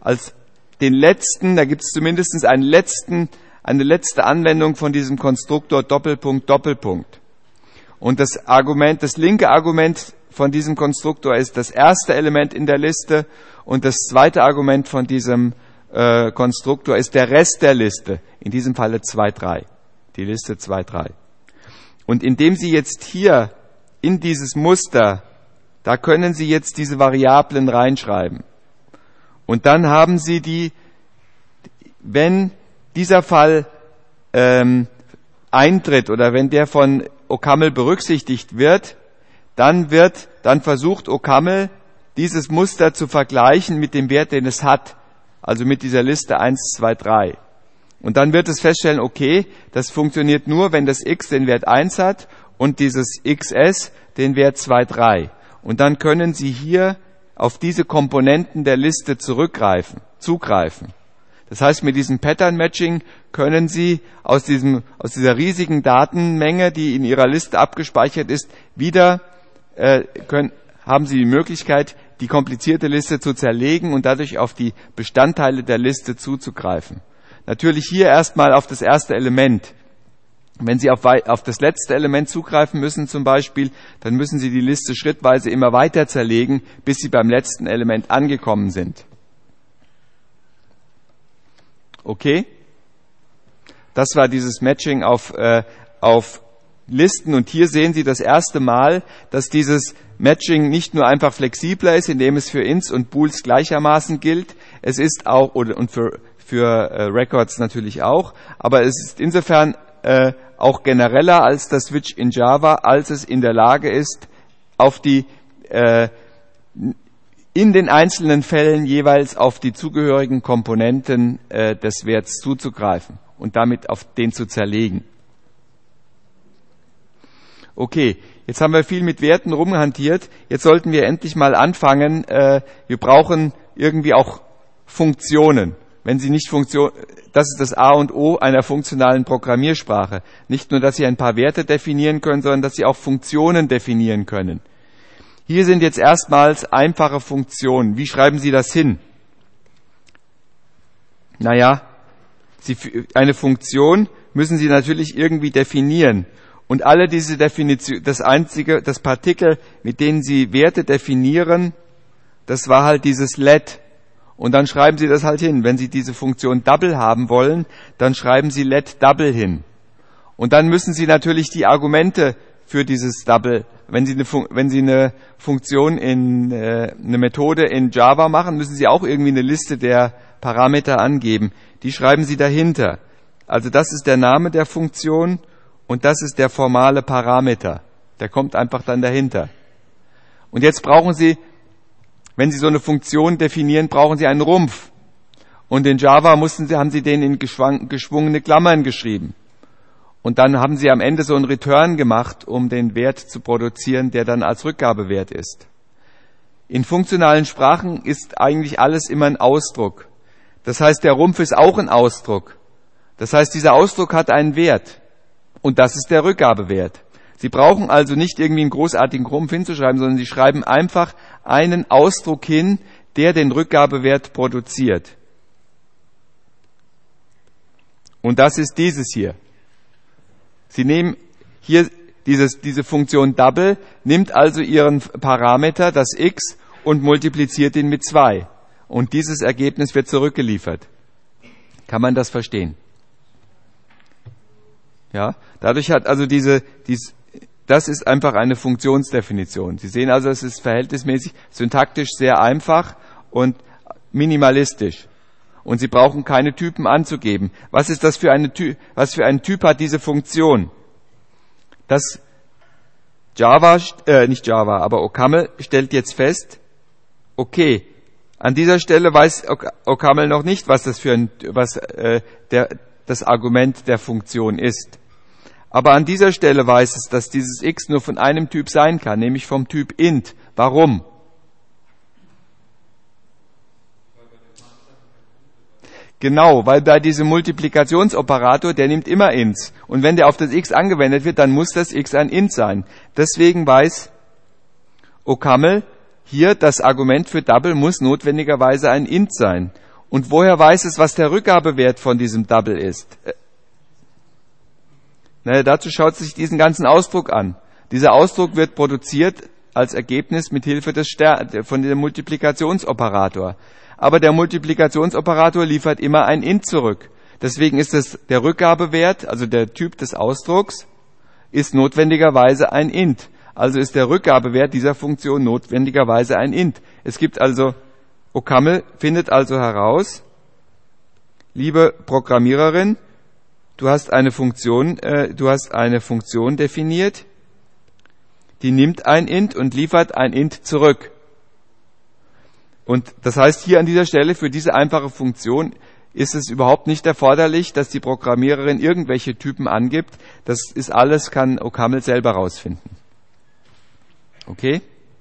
gibt es zumindest eine letzte Anwendung von diesem Konstruktor Doppelpunkt, Doppelpunkt. Und das linke Argument von diesem Konstruktor ist das erste Element in der Liste und das zweite Argument von diesem Konstruktor ist der Rest der Liste. In diesem Falle 2, 3. Die Liste 2, 3. Und indem Sie jetzt hier in dieses Muster, da können Sie jetzt diese Variablen reinschreiben. Und dann haben Sie wenn dieser Fall eintritt oder wenn der von OCaml berücksichtigt wird, dann versucht OCaml, dieses Muster zu vergleichen mit dem Wert, den es hat. Also mit dieser Liste 1, 2, 3. Und dann wird es feststellen, okay, das funktioniert nur, wenn das x den Wert 1 hat und dieses xs den Wert 2, 3. Und dann können Sie hier auf diese Komponenten der Liste zugreifen. Das heißt, mit diesem Pattern Matching können Sie aus dieser riesigen Datenmenge, die in Ihrer Liste abgespeichert ist, haben Sie die Möglichkeit, die komplizierte Liste zu zerlegen und dadurch auf die Bestandteile der Liste zuzugreifen. Natürlich hier erstmal auf das erste Element. Wenn Sie auf das letzte Element zugreifen müssen zum Beispiel, dann müssen Sie die Liste schrittweise immer weiter zerlegen, bis Sie beim letzten Element angekommen sind. Okay? Das war dieses Matching auf Listen und hier sehen Sie das erste Mal, dass dieses Matching nicht nur einfach flexibler ist, indem es für Ints und Bools gleichermaßen gilt, es ist auch, und für Records natürlich auch, aber es ist insofern auch genereller als das Switch in Java, als es in der Lage ist, in den einzelnen Fällen jeweils auf die zugehörigen Komponenten des Werts zuzugreifen und damit auf den zu zerlegen. Okay, jetzt haben wir viel mit Werten rumhantiert. Jetzt sollten wir endlich mal anfangen. Wir brauchen irgendwie auch Funktionen. Wenn Sie nicht das ist das A und O einer funktionalen Programmiersprache. Nicht nur, dass Sie ein paar Werte definieren können, sondern dass Sie auch Funktionen definieren können. Hier sind jetzt erstmals einfache Funktionen. Wie schreiben Sie das hin? Naja, eine Funktion müssen Sie natürlich irgendwie definieren. Und alle diese Definition, das Partikel, mit denen Sie Werte definieren, das war halt dieses let. Und dann schreiben Sie das halt hin. Wenn Sie diese Funktion double haben wollen, dann schreiben Sie let double hin. Und dann müssen Sie natürlich die Argumente für dieses double, wenn Sie eine Funktion eine Methode in Java machen, müssen Sie auch irgendwie eine Liste der Parameter angeben. Die schreiben Sie dahinter. Also das ist der Name der Funktion und das ist der formale Parameter. Der kommt einfach dann dahinter. Und jetzt brauchen Sie, wenn Sie so eine Funktion definieren, brauchen Sie einen Rumpf. Und in Java haben Sie den in geschwungene Klammern geschrieben. Und dann haben Sie am Ende so einen Return gemacht, um den Wert zu produzieren, der dann als Rückgabewert ist. In funktionalen Sprachen ist eigentlich alles immer ein Ausdruck. Das heißt, der Rumpf ist auch ein Ausdruck. Das heißt, dieser Ausdruck hat einen Wert. Und das ist der Rückgabewert. Sie brauchen also nicht irgendwie einen großartigen Rumpf hinzuschreiben, sondern Sie schreiben einfach einen Ausdruck hin, der den Rückgabewert produziert. Und das ist dieses hier. Sie nehmen hier diese Funktion Double, nimmt also Ihren Parameter, das x, und multipliziert ihn mit 2. Und dieses Ergebnis wird zurückgeliefert. Kann man das verstehen? Ja, dadurch hat also das ist einfach eine Funktionsdefinition. Sie sehen also, es ist verhältnismäßig syntaktisch sehr einfach und minimalistisch. Und Sie brauchen keine Typen anzugeben. Was ist das für einen Typ hat diese Funktion? Das OCaml stellt jetzt fest, okay, an dieser Stelle weiß OCaml noch nicht, was das das Argument der Funktion ist. Aber an dieser Stelle weiß es, dass dieses x nur von einem Typ sein kann, nämlich vom Typ int. Warum? Genau, weil bei diesem Multiplikationsoperator, der nimmt immer ints. Und wenn der auf das x angewendet wird, dann muss das x ein int sein. Deswegen weiß OCaml, hier das Argument für Double muss notwendigerweise ein int sein. Und woher weiß es, was der Rückgabewert von diesem Double ist? Dazu schaut sich diesen ganzen Ausdruck an. Dieser Ausdruck wird produziert als Ergebnis mit Hilfe von dem Multiplikationsoperator. Aber der Multiplikationsoperator liefert immer ein int zurück. Deswegen ist es der Rückgabewert, also der Typ des Ausdrucks, ist notwendigerweise ein int. Also ist der Rückgabewert dieser Funktion notwendigerweise ein int. Es gibt also, OCaml findet also heraus, liebe Programmiererin, du hast eine Funktion definiert, die nimmt ein int und liefert ein int zurück. Und das heißt, hier an dieser Stelle für diese einfache Funktion ist es überhaupt nicht erforderlich, dass die Programmiererin irgendwelche Typen angibt. Das ist alles, kann OCaml selber rausfinden. Okay?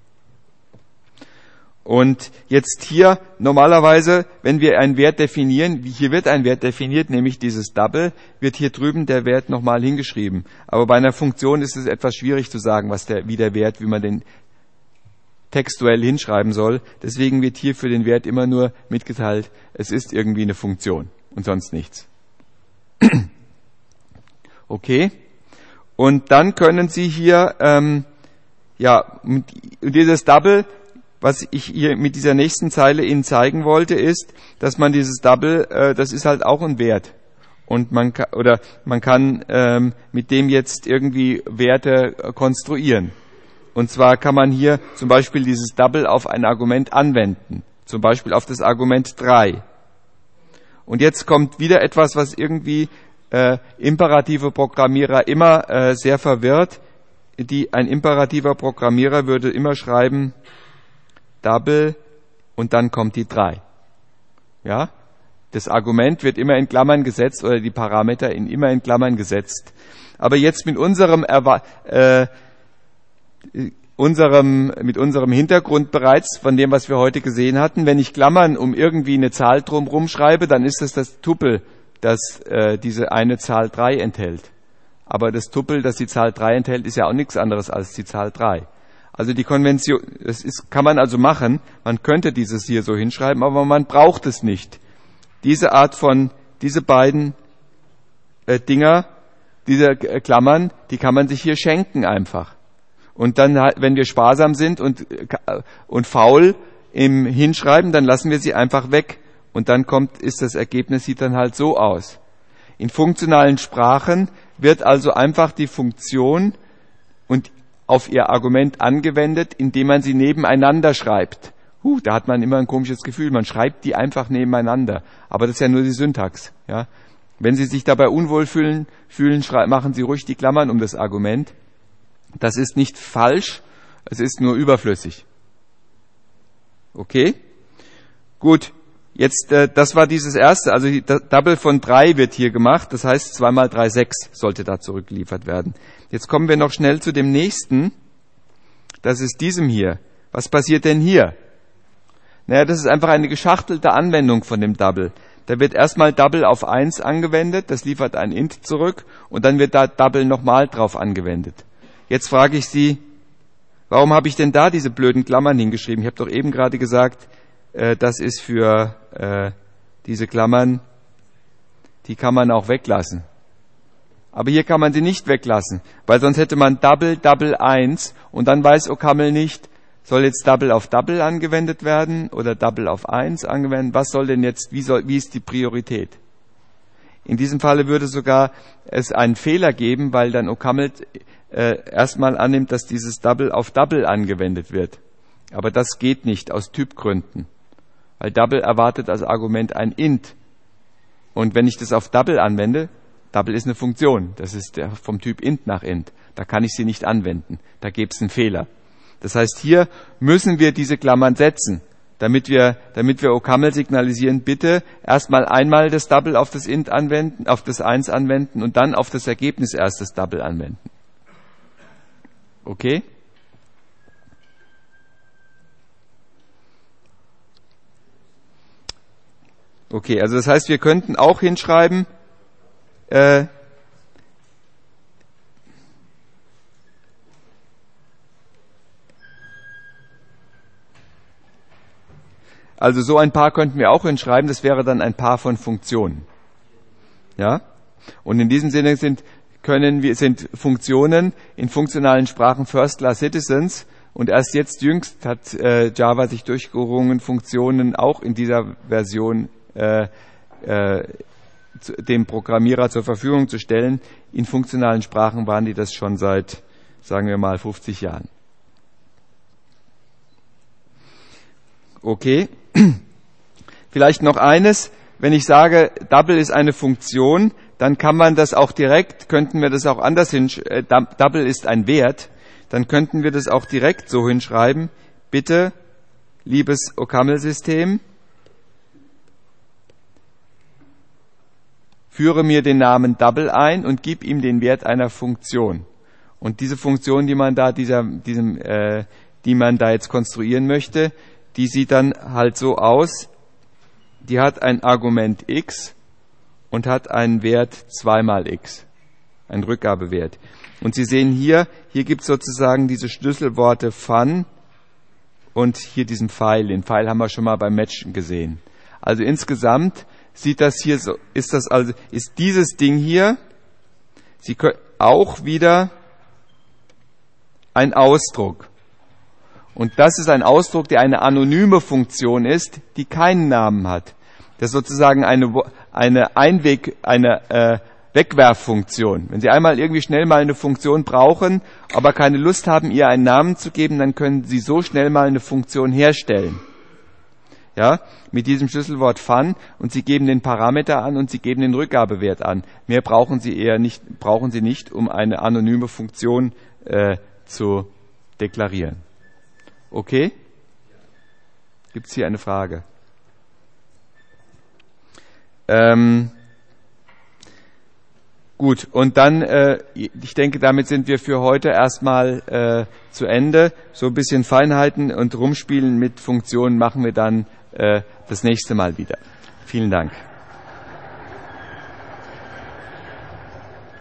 Und jetzt hier normalerweise, wenn wir einen Wert definieren, hier wird ein Wert definiert, nämlich dieses Double, wird hier drüben der Wert nochmal hingeschrieben. Aber bei einer Funktion ist es etwas schwierig zu sagen, wie man den textuell hinschreiben soll. Deswegen wird hier für den Wert immer nur mitgeteilt, es ist irgendwie eine Funktion und sonst nichts. Okay? Und dann können Sie hier, dieses Double, was ich hier mit dieser nächsten Zeile Ihnen zeigen wollte, ist, dass man dieses Double, das ist halt auch ein Wert. Und man kann mit dem jetzt irgendwie Werte konstruieren. Und zwar kann man hier zum Beispiel dieses Double auf ein Argument anwenden. Zum Beispiel auf das Argument 3. Und jetzt kommt wieder etwas, was irgendwie imperative Programmierer immer sehr verwirrt. Ein imperativer Programmierer würde immer schreiben Double und dann kommt die 3. Ja? Das Argument wird immer in Klammern gesetzt oder die Parameter immer in Klammern gesetzt. Aber jetzt mit unserem Hintergrund bereits, von dem, was wir heute gesehen hatten, wenn ich Klammern um irgendwie eine Zahl drumherum schreibe, dann ist es das Tupel, das diese eine Zahl 3 enthält. Aber das Tupel, das die Zahl 3 enthält, ist ja auch nichts anderes als die Zahl 3. Also die Konvention, kann man also machen, man könnte dieses hier so hinschreiben, aber man braucht es nicht. Diese beiden Dinger, diese Klammern, die kann man sich hier schenken einfach. Und dann, wenn wir sparsam sind und faul im Hinschreiben, dann lassen wir sie einfach weg. Und dann das Ergebnis sieht dann halt so aus. In funktionalen Sprachen wird also einfach die Funktion und auf ihr Argument angewendet, indem man sie nebeneinander schreibt. Da hat man immer ein komisches Gefühl, man schreibt die einfach nebeneinander. Aber das ist ja nur die Syntax. Ja? Wenn Sie sich dabei unwohl fühlen, machen Sie ruhig die Klammern um das Argument. Das ist nicht falsch, es ist nur überflüssig. Okay? Gut, Jetzt, das war dieses erste, also die Double von 3 wird hier gemacht, das heißt 2 mal 3, 6 sollte da zurückgeliefert werden. Jetzt kommen wir noch schnell zu dem nächsten, das ist diesem hier. Was passiert denn hier? Naja, das ist einfach eine geschachtelte Anwendung von dem Double. Da wird erstmal Double auf 1 angewendet, das liefert ein Int zurück und dann wird da Double nochmal drauf angewendet. Jetzt frage ich Sie, warum habe ich denn da diese blöden Klammern hingeschrieben? Ich habe doch eben gerade gesagt, das ist für diese Klammern, die kann man auch weglassen. Aber hier kann man sie nicht weglassen, weil sonst hätte man Double, Double 1 und dann weiß OCaml nicht, soll jetzt Double auf Double angewendet werden oder Double auf 1 angewendet? Was soll denn jetzt, wie ist die Priorität? In diesem Falle würde sogar es einen Fehler geben, weil dann OCaml erstmal annimmt, dass dieses Double auf Double angewendet wird. Aber das geht nicht aus Typgründen. Weil Double erwartet als Argument ein Int. Und wenn ich das auf Double anwende, Double ist eine Funktion. Das ist vom Typ Int nach Int. Da kann ich sie nicht anwenden. Da gäbe es einen Fehler. Das heißt, hier müssen wir diese Klammern setzen, damit wir OCaml signalisieren, bitte erstmal einmal das Double auf das Int anwenden, auf das 1 anwenden und dann auf das Ergebnis erst das Double anwenden. Okay? Okay, also das heißt, wir könnten auch hinschreiben, also so ein Paar könnten wir auch hinschreiben, das wäre dann ein Paar von Funktionen. Ja? Und in diesem Sinne sind Funktionen in funktionalen Sprachen First-Class Citizens und erst jetzt jüngst hat Java sich durchgerungen, Funktionen auch in dieser Version dem Programmierer zur Verfügung zu stellen. In funktionalen Sprachen waren die das schon seit, sagen wir mal, 50 Jahren. Okay. Vielleicht noch eines. Wenn ich sage, Double ist eine Funktion, dann kann man das auch direkt, könnten wir das auch anders hinschreiben, Double ist ein Wert, dann könnten wir das auch direkt so hinschreiben. Bitte, liebes OCaml-System, führe mir den Namen Double ein und gib ihm den Wert einer Funktion. Und diese Funktion, die man da jetzt konstruieren möchte, die sieht dann halt so aus, die hat ein Argument x und hat einen Wert 2 mal x, einen Rückgabewert. Und Sie sehen hier gibt es sozusagen diese Schlüsselworte fun und hier diesen Pfeil. Den Pfeil haben wir schon mal beim Matchen gesehen. Also insgesamt sieht das hier so, ist dieses Ding hier, Sie können auch wieder ein Ausdruck. Und das ist ein Ausdruck, der eine anonyme Funktion ist, die keinen Namen hat. Das ist sozusagen eine Wegwerffunktion. Wenn Sie einmal irgendwie schnell mal eine Funktion brauchen, aber keine Lust haben, ihr einen Namen zu geben, dann können Sie so schnell mal eine Funktion herstellen. Ja, mit diesem Schlüsselwort fun und Sie geben den Parameter an und Sie geben den Rückgabewert an. Mehr brauchen Sie nicht, um eine anonyme Funktion zu deklarieren. Okay? Gibt es hier eine Frage? Gut, und dann, ich denke, damit sind wir für heute erstmal zu Ende. So ein bisschen Feinheiten und Rumspielen mit Funktionen machen wir dann das nächste Mal wieder. Vielen Dank.